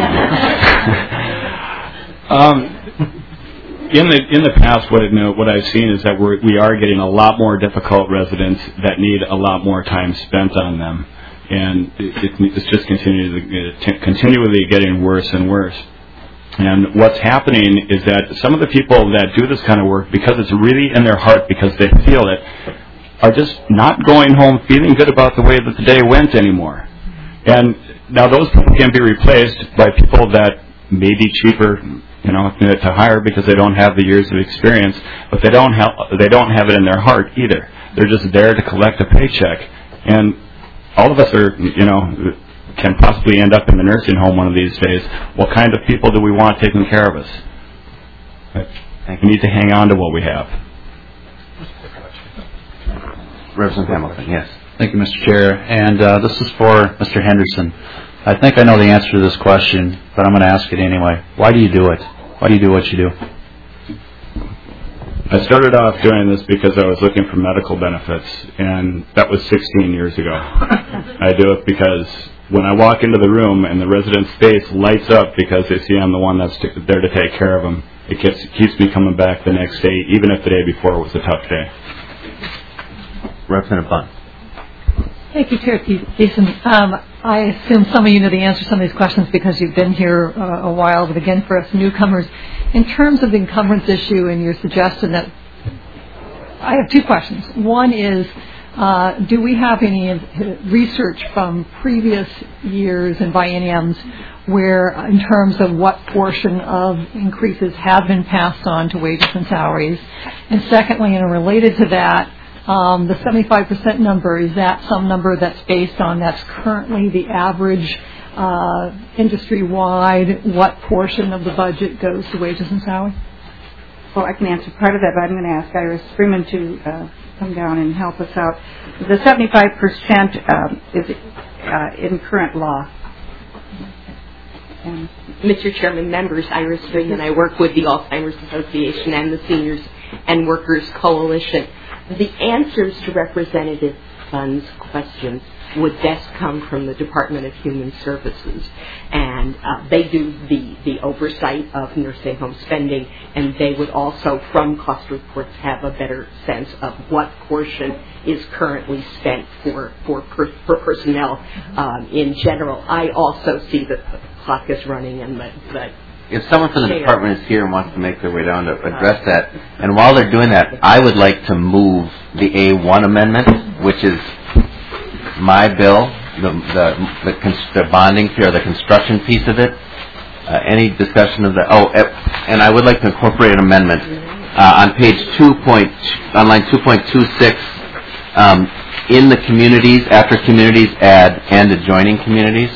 Speaker 16: microphone. In the past, what I've seen is that we are getting a lot more difficult residents that need a lot more time spent on them. And it's just continually getting worse and worse. And what's happening is that some of the people that do this kind of work, because it's really in their heart, because they feel it, are just not going home feeling good about the way that the day went anymore. And now those people can be replaced by people that may be cheaper, to hire because they don't have the years of experience, but they don't have it in their heart either. They're just there to collect a paycheck. And all of us can possibly end up in the nursing home one of these days. What kind of people do we want taking care of us? We need to hang on to what we have.
Speaker 1: Representative Hamilton, yes.
Speaker 7: Thank you, Mr. Chair. And this is for Mr. Henderson. I think I know the answer to this question, but I'm going to ask it anyway. Why do you do it? Why do you do what you do?
Speaker 16: I started off doing this because I was looking for medical benefits, and that was 16 years ago. I do it because when I walk into the room and the resident's face lights up because they see I'm the one that's there to take care of them, it keeps me coming back the next day, even if the day before was a tough day.
Speaker 1: Representative Bunn.
Speaker 19: Thank you, Chair Thiessen. I assume some of you know the answer to some of these questions because you've been here a while, but again, for us newcomers, in terms of the encumbrance issue and your suggestion that, I have two questions. One is, do we have any research from previous years and bienniums where, in terms of what portion of increases have been passed on to wages and salaries? And secondly, and related to that, the 75% number, is that some number that's based on that's currently the average industry-wide? What portion of the budget goes to wages and salaries?
Speaker 14: Well, I can answer part of that, but I'm going to ask Iris Freeman to come down and help us out. The 75% is in current law.
Speaker 20: Mr. Chairman, members, Iris Freeman, I work with the Alzheimer's Association and the Seniors and Workers Coalition. The answers to Representative Bunn's questions would best come from the Department of Human Services, and they do the oversight of nursing home spending, and they would also, from cost reports, have a better sense of what portion is currently spent for personnel in general. I also see that the clock is running and the
Speaker 1: if someone from the department is here and wants to make their way down to address that, and while they're doing that, I would like to move the A1 amendment, which is my bill, the bonding fee or the construction piece of it. Any discussion of that? Oh, and I would like to incorporate an amendment on page on line 2.26. In the communities, after communities, add and adjoining communities.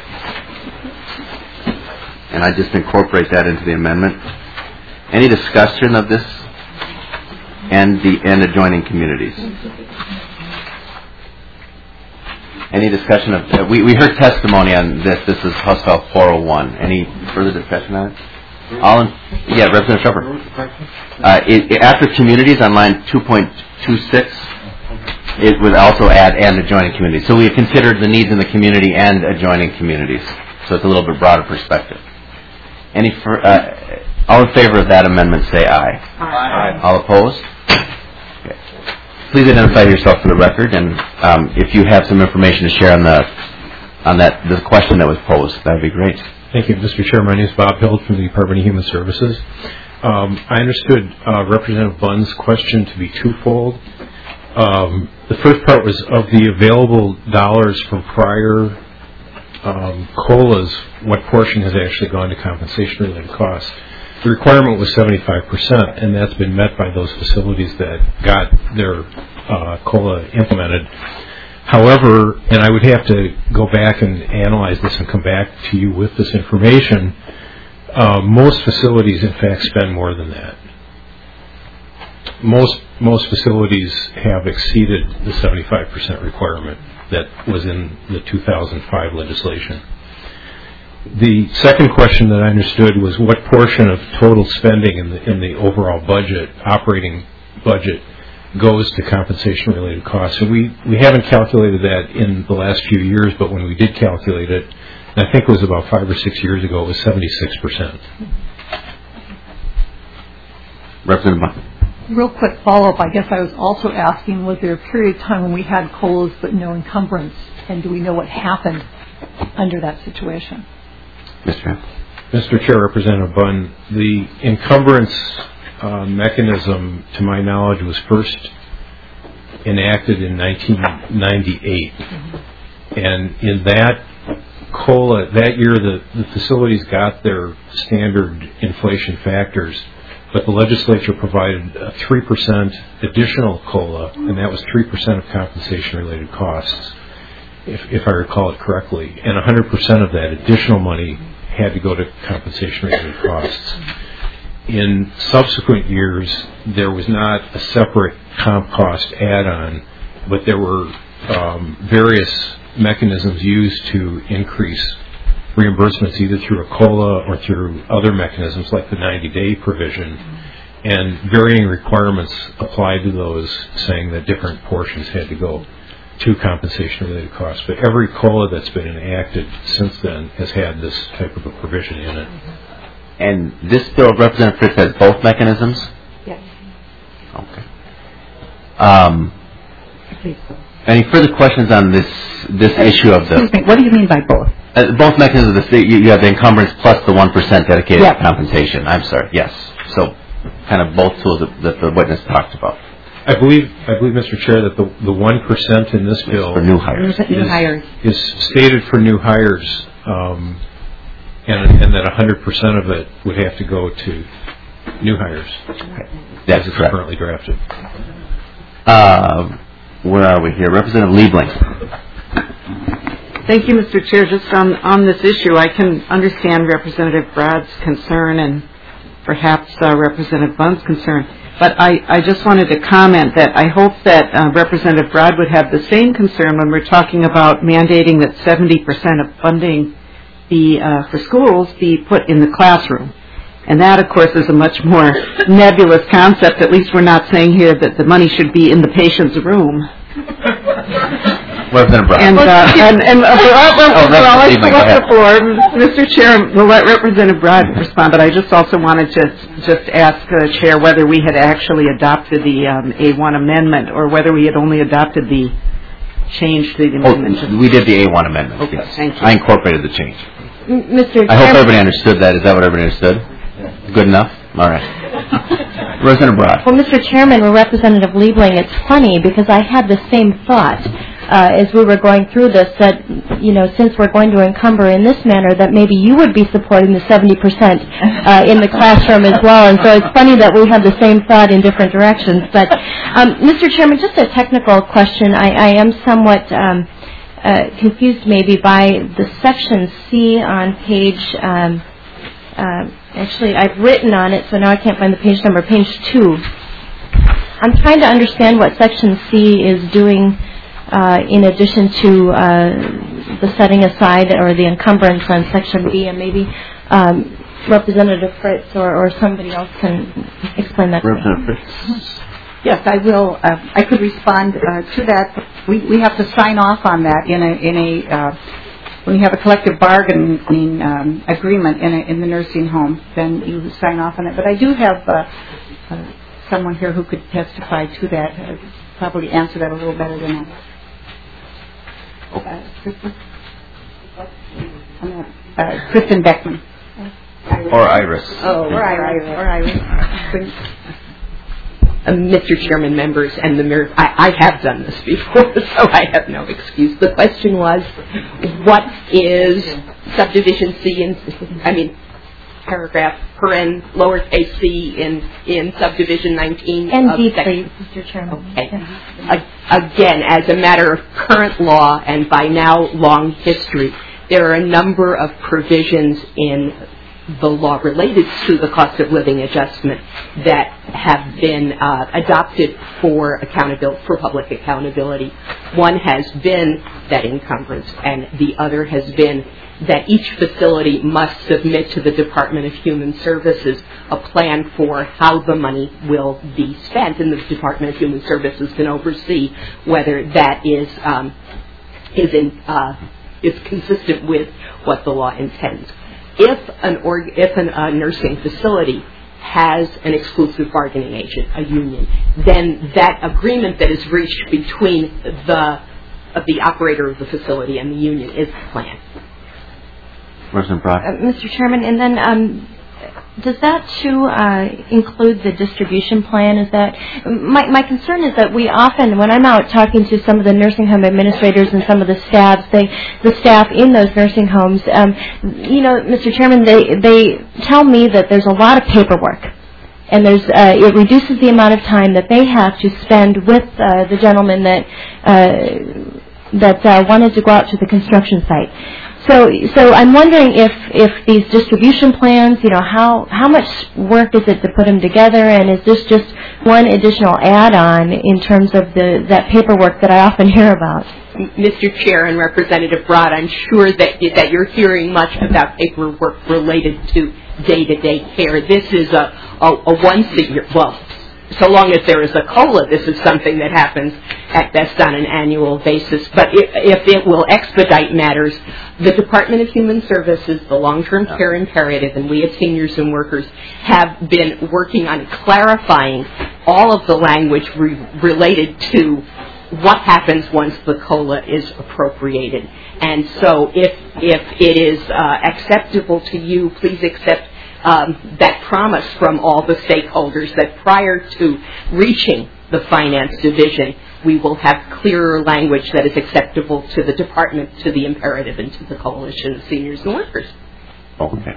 Speaker 1: And I just incorporate that into the amendment. Any discussion of this and adjoining communities? Any discussion of? We heard testimony on this. This is House File 401. Any further discussion on it? Representative Shepherd. After communities on line 2.26, it would also add and adjoining communities. So we have considered the needs in the community and adjoining communities. So it's a little bit broader perspective. All in favor of that amendment, say aye. Aye. All opposed? Okay. Please identify yourself for the record, and if you have some information to share on the question that was posed, that would be great.
Speaker 18: Thank you, Mr. Chair. My name is Bob Hild from the Department of Human Services. I understood Representative Bunn's question to be twofold. The first part was of the available dollars from prior COLAs, what portion has actually gone to compensation-related costs? The requirement was 75%, and that's been met by those facilities that got their COLA implemented. However, and I would have to go back and analyze this and come back to you with this information, most facilities, in fact, spend more than that. Most facilities have exceeded the 75% requirement that was in the 2005 legislation. The second question that I understood was what portion of total spending in the overall budget, operating budget, goes to compensation-related costs. And we haven't calculated that in the last few years, but when we did calculate it, and I think it was about 5 or 6 years ago, it was 76%.
Speaker 1: Representative Bunn.
Speaker 19: Real quick follow-up. I guess I was also asking, was there a period of time when we had COLAs but no encumbrance, and do we know what happened under that situation?
Speaker 18: Mr. Chair, Representative Bunn, the encumbrance mechanism, to my knowledge, was first enacted in 1998. And in that COLA, that year the facilities got their standard inflation factors, but the legislature provided a 3% additional COLA, and that was 3% of compensation-related costs, if I recall it correctly. And 100% of that additional money had to go to compensation-related costs. In subsequent years, there was not a separate comp cost add-on, but there were various mechanisms used to increase reimbursements either through a COLA or through other mechanisms like the 90-day provision, and varying requirements applied to those, saying that different portions had to go to compensation-related costs. But every COLA that's been enacted since then has had this type of a provision in it.
Speaker 1: And this bill, Representative Fritz, has both mechanisms?
Speaker 19: Yes.
Speaker 1: Okay. Any further questions on this issue of the...
Speaker 14: Excuse me, what do you mean by both?
Speaker 1: Both mechanisms of the state, you have the encumbrance plus the 1% dedicated compensation. I'm sorry, yes. So kind of both tools that the witness talked about.
Speaker 18: I believe, Mr. Chair, that the 1% in this bill
Speaker 1: for new hires
Speaker 18: is stated for new hires, and that 100% of it would have to go to new hires.
Speaker 1: That's
Speaker 18: as it's
Speaker 1: correct.
Speaker 18: Currently drafted.
Speaker 1: Where are we here? Representative Liebling.
Speaker 17: Thank you, Mr. Chair. Just on this issue, I can understand Representative Broad's concern and perhaps Representative Bunn's concern. But I just wanted to comment that I hope that Representative Broad would have the same concern when we're talking about mandating that 70% of funding for schools be put in the classroom. And that, of course, is a much more nebulous concept. At least we're not saying here that the money should be in the patient's room.
Speaker 1: Representative Brown.
Speaker 17: And I'll let the floor. Mr. Chair, we'll let Representative Broad respond, but I just also wanted to just ask the Chair whether we had actually adopted the A1 amendment or whether we had only adopted the change to the amendment.
Speaker 1: We did the A1 amendment,
Speaker 17: okay,
Speaker 1: yes.
Speaker 17: Thank you.
Speaker 1: I incorporated the change.
Speaker 2: Mr. Chairman,
Speaker 1: I hope everybody understood that. Is that what everybody understood? Good enough? All right. Representative Broad.
Speaker 2: Well, Mr. Chairman or Representative Liebling, it's funny because I had the same thought as we were going through this, that, since we're going to encumber in this manner, that maybe you would be supporting the 70% in the classroom as well. And so it's funny that we have the same thought in different directions. But, Mr. Chairman, just a technical question. I am somewhat confused maybe by the section C on page... actually, I've written on it, so now I can't find the page number, page 2. I'm trying to understand what section C is doing in addition to the setting aside or the encumbrance on section B, and maybe Representative Fritz or somebody else can explain that.
Speaker 1: Representative Fritz.
Speaker 14: Yes, I will. I could respond to that. We have to sign off on that when you have a collective bargaining agreement in the nursing home, then you sign off on it. But I do have someone here who could testify to that, probably answer that a little better than I. Kristen Beckman.
Speaker 1: Or Iris.
Speaker 14: Or Iris.
Speaker 20: Mr. Chairman, members, and the mayor, I have done this before, so I have no excuse. The question was, what is subdivision C paragraph lowercase c in subdivision 19
Speaker 2: of D, please, Mr. Chairman.
Speaker 20: Okay. Again, as a matter of current law and by now long history, there are a number of provisions in the law related to the cost of living adjustment that have been adopted for public accountability. One has been that encumbrance, and the other has been that each facility must submit to the Department of Human Services a plan for how the money will be spent, and the Department of Human Services can oversee whether that is consistent with what the law intends. If a nursing facility has an exclusive bargaining agent, a union, then that agreement that is reached between the operator of the facility and the union is the plan.
Speaker 2: Mr. Chairman, and then does that too include the distribution plan? Is that my concern is that we often, when I'm out talking to some of the nursing home administrators and some of the staff in those nursing homes, Mr. Chairman, they tell me that there's a lot of paperwork, and it reduces the amount of time that they have to spend with the gentleman that wanted to go out to the construction site. So I'm wondering if these distribution plans, how much work is it to put them together, and is this just one additional add-on in terms of that paperwork that I often hear about?
Speaker 20: Mr. Chair and Representative Broad, I'm sure that you're hearing much about paperwork related to day-to-day care. This is a once-a-year, so long as there is a COLA, this is something that happens at best on an annual basis. But if it will expedite matters, the Department of Human Services, the long-term care imperative, and we at Seniors and Workers have been working on clarifying all of the language related to what happens once the COLA is appropriated. And so if it is acceptable to you, please accept that promise from all the stakeholders that prior to reaching the Finance Division, we will have clearer language that is acceptable to the Department, to the Imperative, and to the Coalition of Seniors and Workers.
Speaker 1: Okay.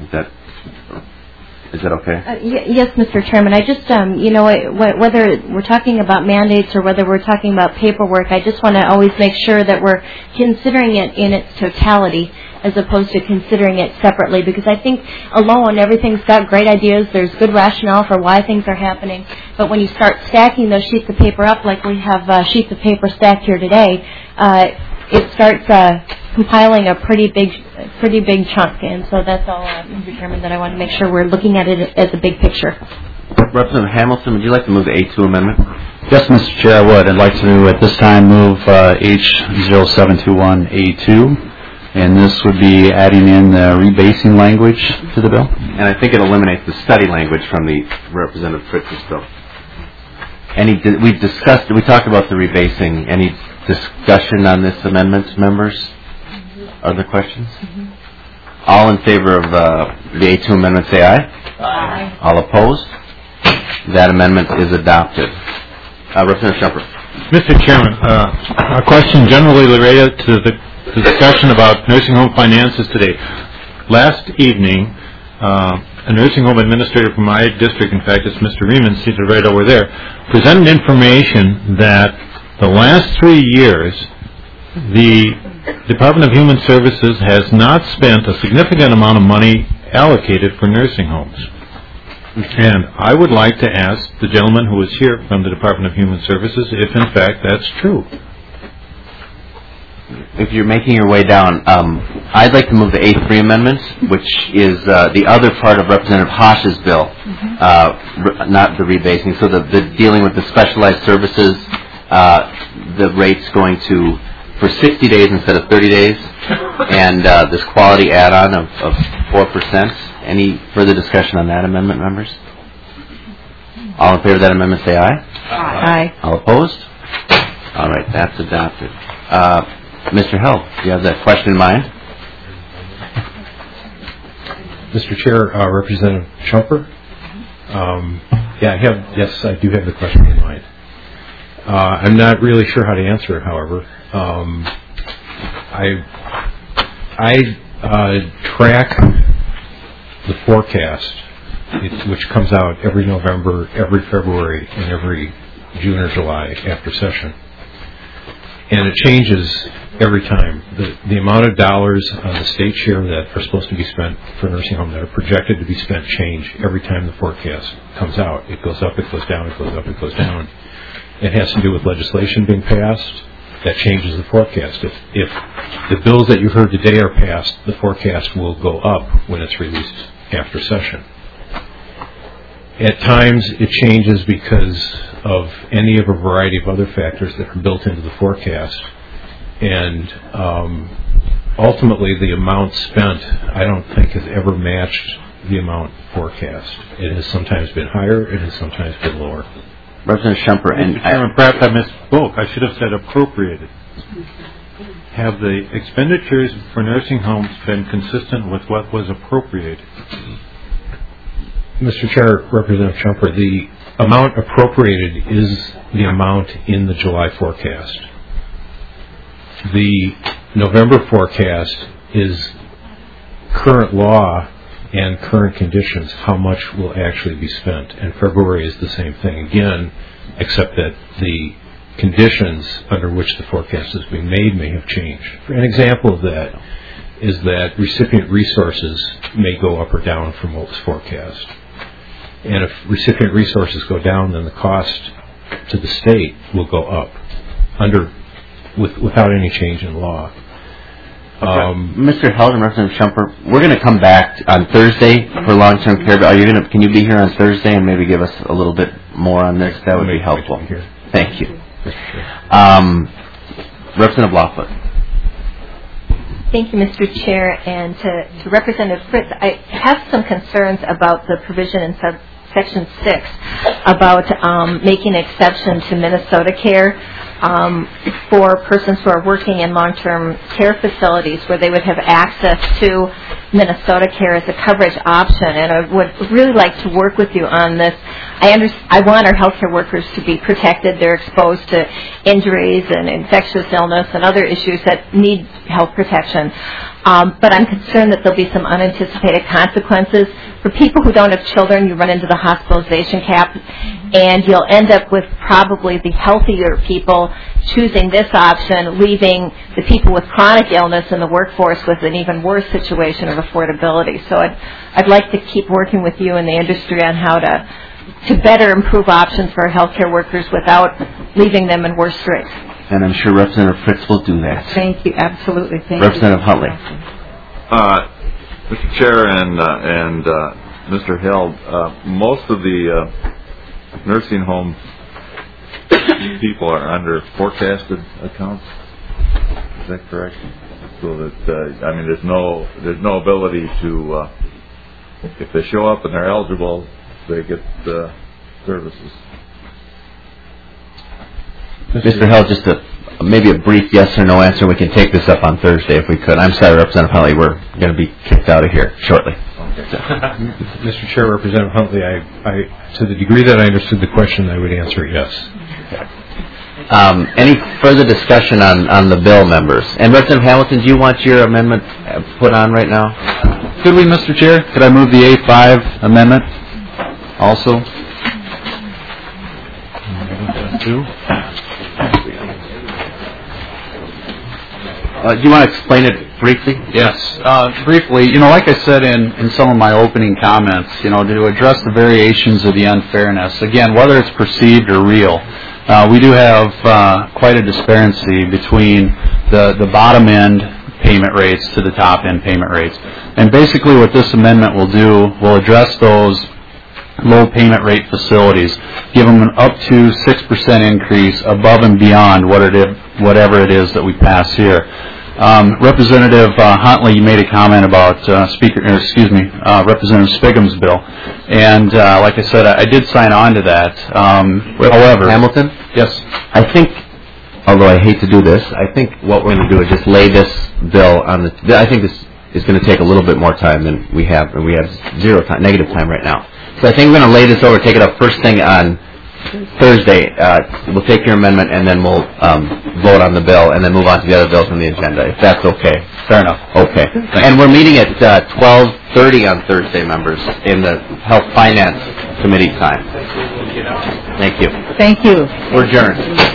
Speaker 1: Is that okay?
Speaker 2: Yes, Mr. Chairman. I just, whether we're talking about mandates or whether we're talking about paperwork, I just want to always make sure that we're considering it in its totality as opposed to considering it separately, because I think alone everything's got great ideas, there's good rationale for why things are happening, but when you start stacking those sheets of paper up like we have sheets of paper stacked here today, it starts compiling a pretty big chunk, and so that's all, Mr. Chairman, that I want to make sure we're looking at it as a big picture.
Speaker 1: Representative Hamilton, would you like to move the A2 amendment?
Speaker 7: Yes, Mr. Chair, I would. I'd like to, at this time, move H0721A2, and this would be adding in the rebasing language to the bill.
Speaker 1: And I think it eliminates the study language from the Representative Fritz's bill. We talked about the rebasing. Any discussion on this amendment, members? Other questions? All in favor of the A2 amendment, say aye. Aye. All opposed? That amendment is adopted. Representative Shumpert.
Speaker 18: Mr. Chairman, a question generally related to the discussion about nursing home finances today. Last evening, a nursing home administrator from my district, in fact, it's Mr. Riemann, seated right over there, presented information that the last 3 years, the Department of Human Services has not spent a significant amount of money allocated for nursing homes. And I would like to ask the gentleman who is here from the Department of Human Services if, in fact, that's true.
Speaker 1: If you're making your way down, I'd like to move the A3 amendment, which is the other part of Representative Hosh's bill, not the rebasing. So the dealing with the specialized services, the rate's going to for 60 days instead of 30 days, and this quality add-on of 4%. Any further discussion on that amendment, members? All in favor of that amendment, say aye.
Speaker 2: Aye.
Speaker 1: All opposed? All right, that's adopted. Mr. Held, do you have that question in mind?
Speaker 21: Mr. Chair, Representative Shumpert. Yes, I do have the question in mind. I'm not really sure how to answer it, however. I track the forecast, which comes out every November, every February, and every June or July after session. And it changes every time. The amount of dollars on the state share that are supposed to be spent for nursing home that are projected to be spent change every time the forecast comes out. It goes up, it goes down, it goes up, it goes down. It has to do with legislation being passed that changes the forecast. If the bills that you heard today are passed, the forecast will go up when it's released after session. At times it changes because of any of a variety of other factors that are built into the forecast. And ultimately the amount spent, I don't think, has ever matched the amount forecast. It has sometimes been higher, it has sometimes been lower.
Speaker 1: Representative Shumpert,
Speaker 18: Mr. Chairman, perhaps I misspoke. I should have said appropriated. Have the expenditures for nursing homes been consistent with what was appropriated?
Speaker 21: Mr. Chair, Representative Shumpert, the amount appropriated is the amount in the July forecast. The November forecast is current law and current conditions, how much will actually be spent. And February is the same thing again, except that the conditions under which the forecast is being made may have changed. An example of that is that recipient resources may go up or down from what was forecast. And if recipient resources go down, then the cost to the state will go up without any change in law.
Speaker 1: Mr. Held and Representative Shumpert, we're going to come back on Thursday for long-term care. Can you be here on Thursday and maybe give us a little bit more on this? That would be helpful. Thank you. Representative Laughlin.
Speaker 8: Thank you, Mr. Chair. And to Representative Fritz, I have some concerns about the provision in Section 6 about making an exception to Minnesota Care for persons who are working in long-term care facilities where they would have access to Minnesota Care as a coverage option. And I would really like to work with you on this. I want our healthcare workers to be protected. They're exposed to injuries and infectious illness and other issues that need health protection. But I'm concerned that there'll be some unanticipated consequences. For people who don't have children, you run into the hospitalization cap, and you'll end up with probably the healthier people choosing this option, leaving the people with chronic illness in the workforce with an even worse situation of affordability. So I'd like to keep working with you in the industry on how to better improve options for our healthcare workers without leaving them in worse straits.
Speaker 1: And I'm sure Representative Fritz will do that.
Speaker 14: Thank you. Absolutely. Thank
Speaker 1: Representative Huntley.
Speaker 9: Mr. Chair and Mr. Held, most of the nursing home people are under forecasted accounts. Is that correct? So that there's no ability to, if they show up and they're eligible, they get services.
Speaker 1: Mr. Held, just maybe a brief yes or no answer. We can take this up on Thursday if we could. I'm sorry, Representative Huntley, we're going to be kicked out of here shortly.
Speaker 21: Mr. Chair, Representative Huntley, I, to the degree that I understood the question, I would answer yes.
Speaker 1: Any further discussion on the bill, members? And Representative Hamilton, do you want your amendment put on right now?
Speaker 7: Could we, Mr. Chair? Could I move the A5 amendment also?
Speaker 1: Do you want to explain it briefly?
Speaker 7: Yes, briefly. Like I said in some of my opening comments, to address the variations of the unfairness, again, whether it's perceived or real, we do have quite a disparity between the bottom end payment rates to the top end payment rates. And basically what this amendment will do will address those low payment rate facilities, give them an up to 6% increase above and beyond whatever it is that we pass here. Representative Huntley, you made a comment about Representative Spigum's bill, and like I said, I did sign on to that. However,
Speaker 1: Hamilton?
Speaker 7: Yes.
Speaker 1: I think, although I hate to do this, I think what we're going to do is just lay this bill on the. I think this is going to take a little bit more time than we have, and we have negative time right now. So I think we're going to lay this over, take it up first thing on Thursday. We'll take your amendment and then we'll vote on the bill and then move on to the other bills on the agenda, if that's okay.
Speaker 7: Fair enough.
Speaker 1: Okay. And we're meeting at 12:30 on Thursday, members, in the Health Finance Committee time. Thank you.
Speaker 14: Thank you.
Speaker 1: We're adjourned.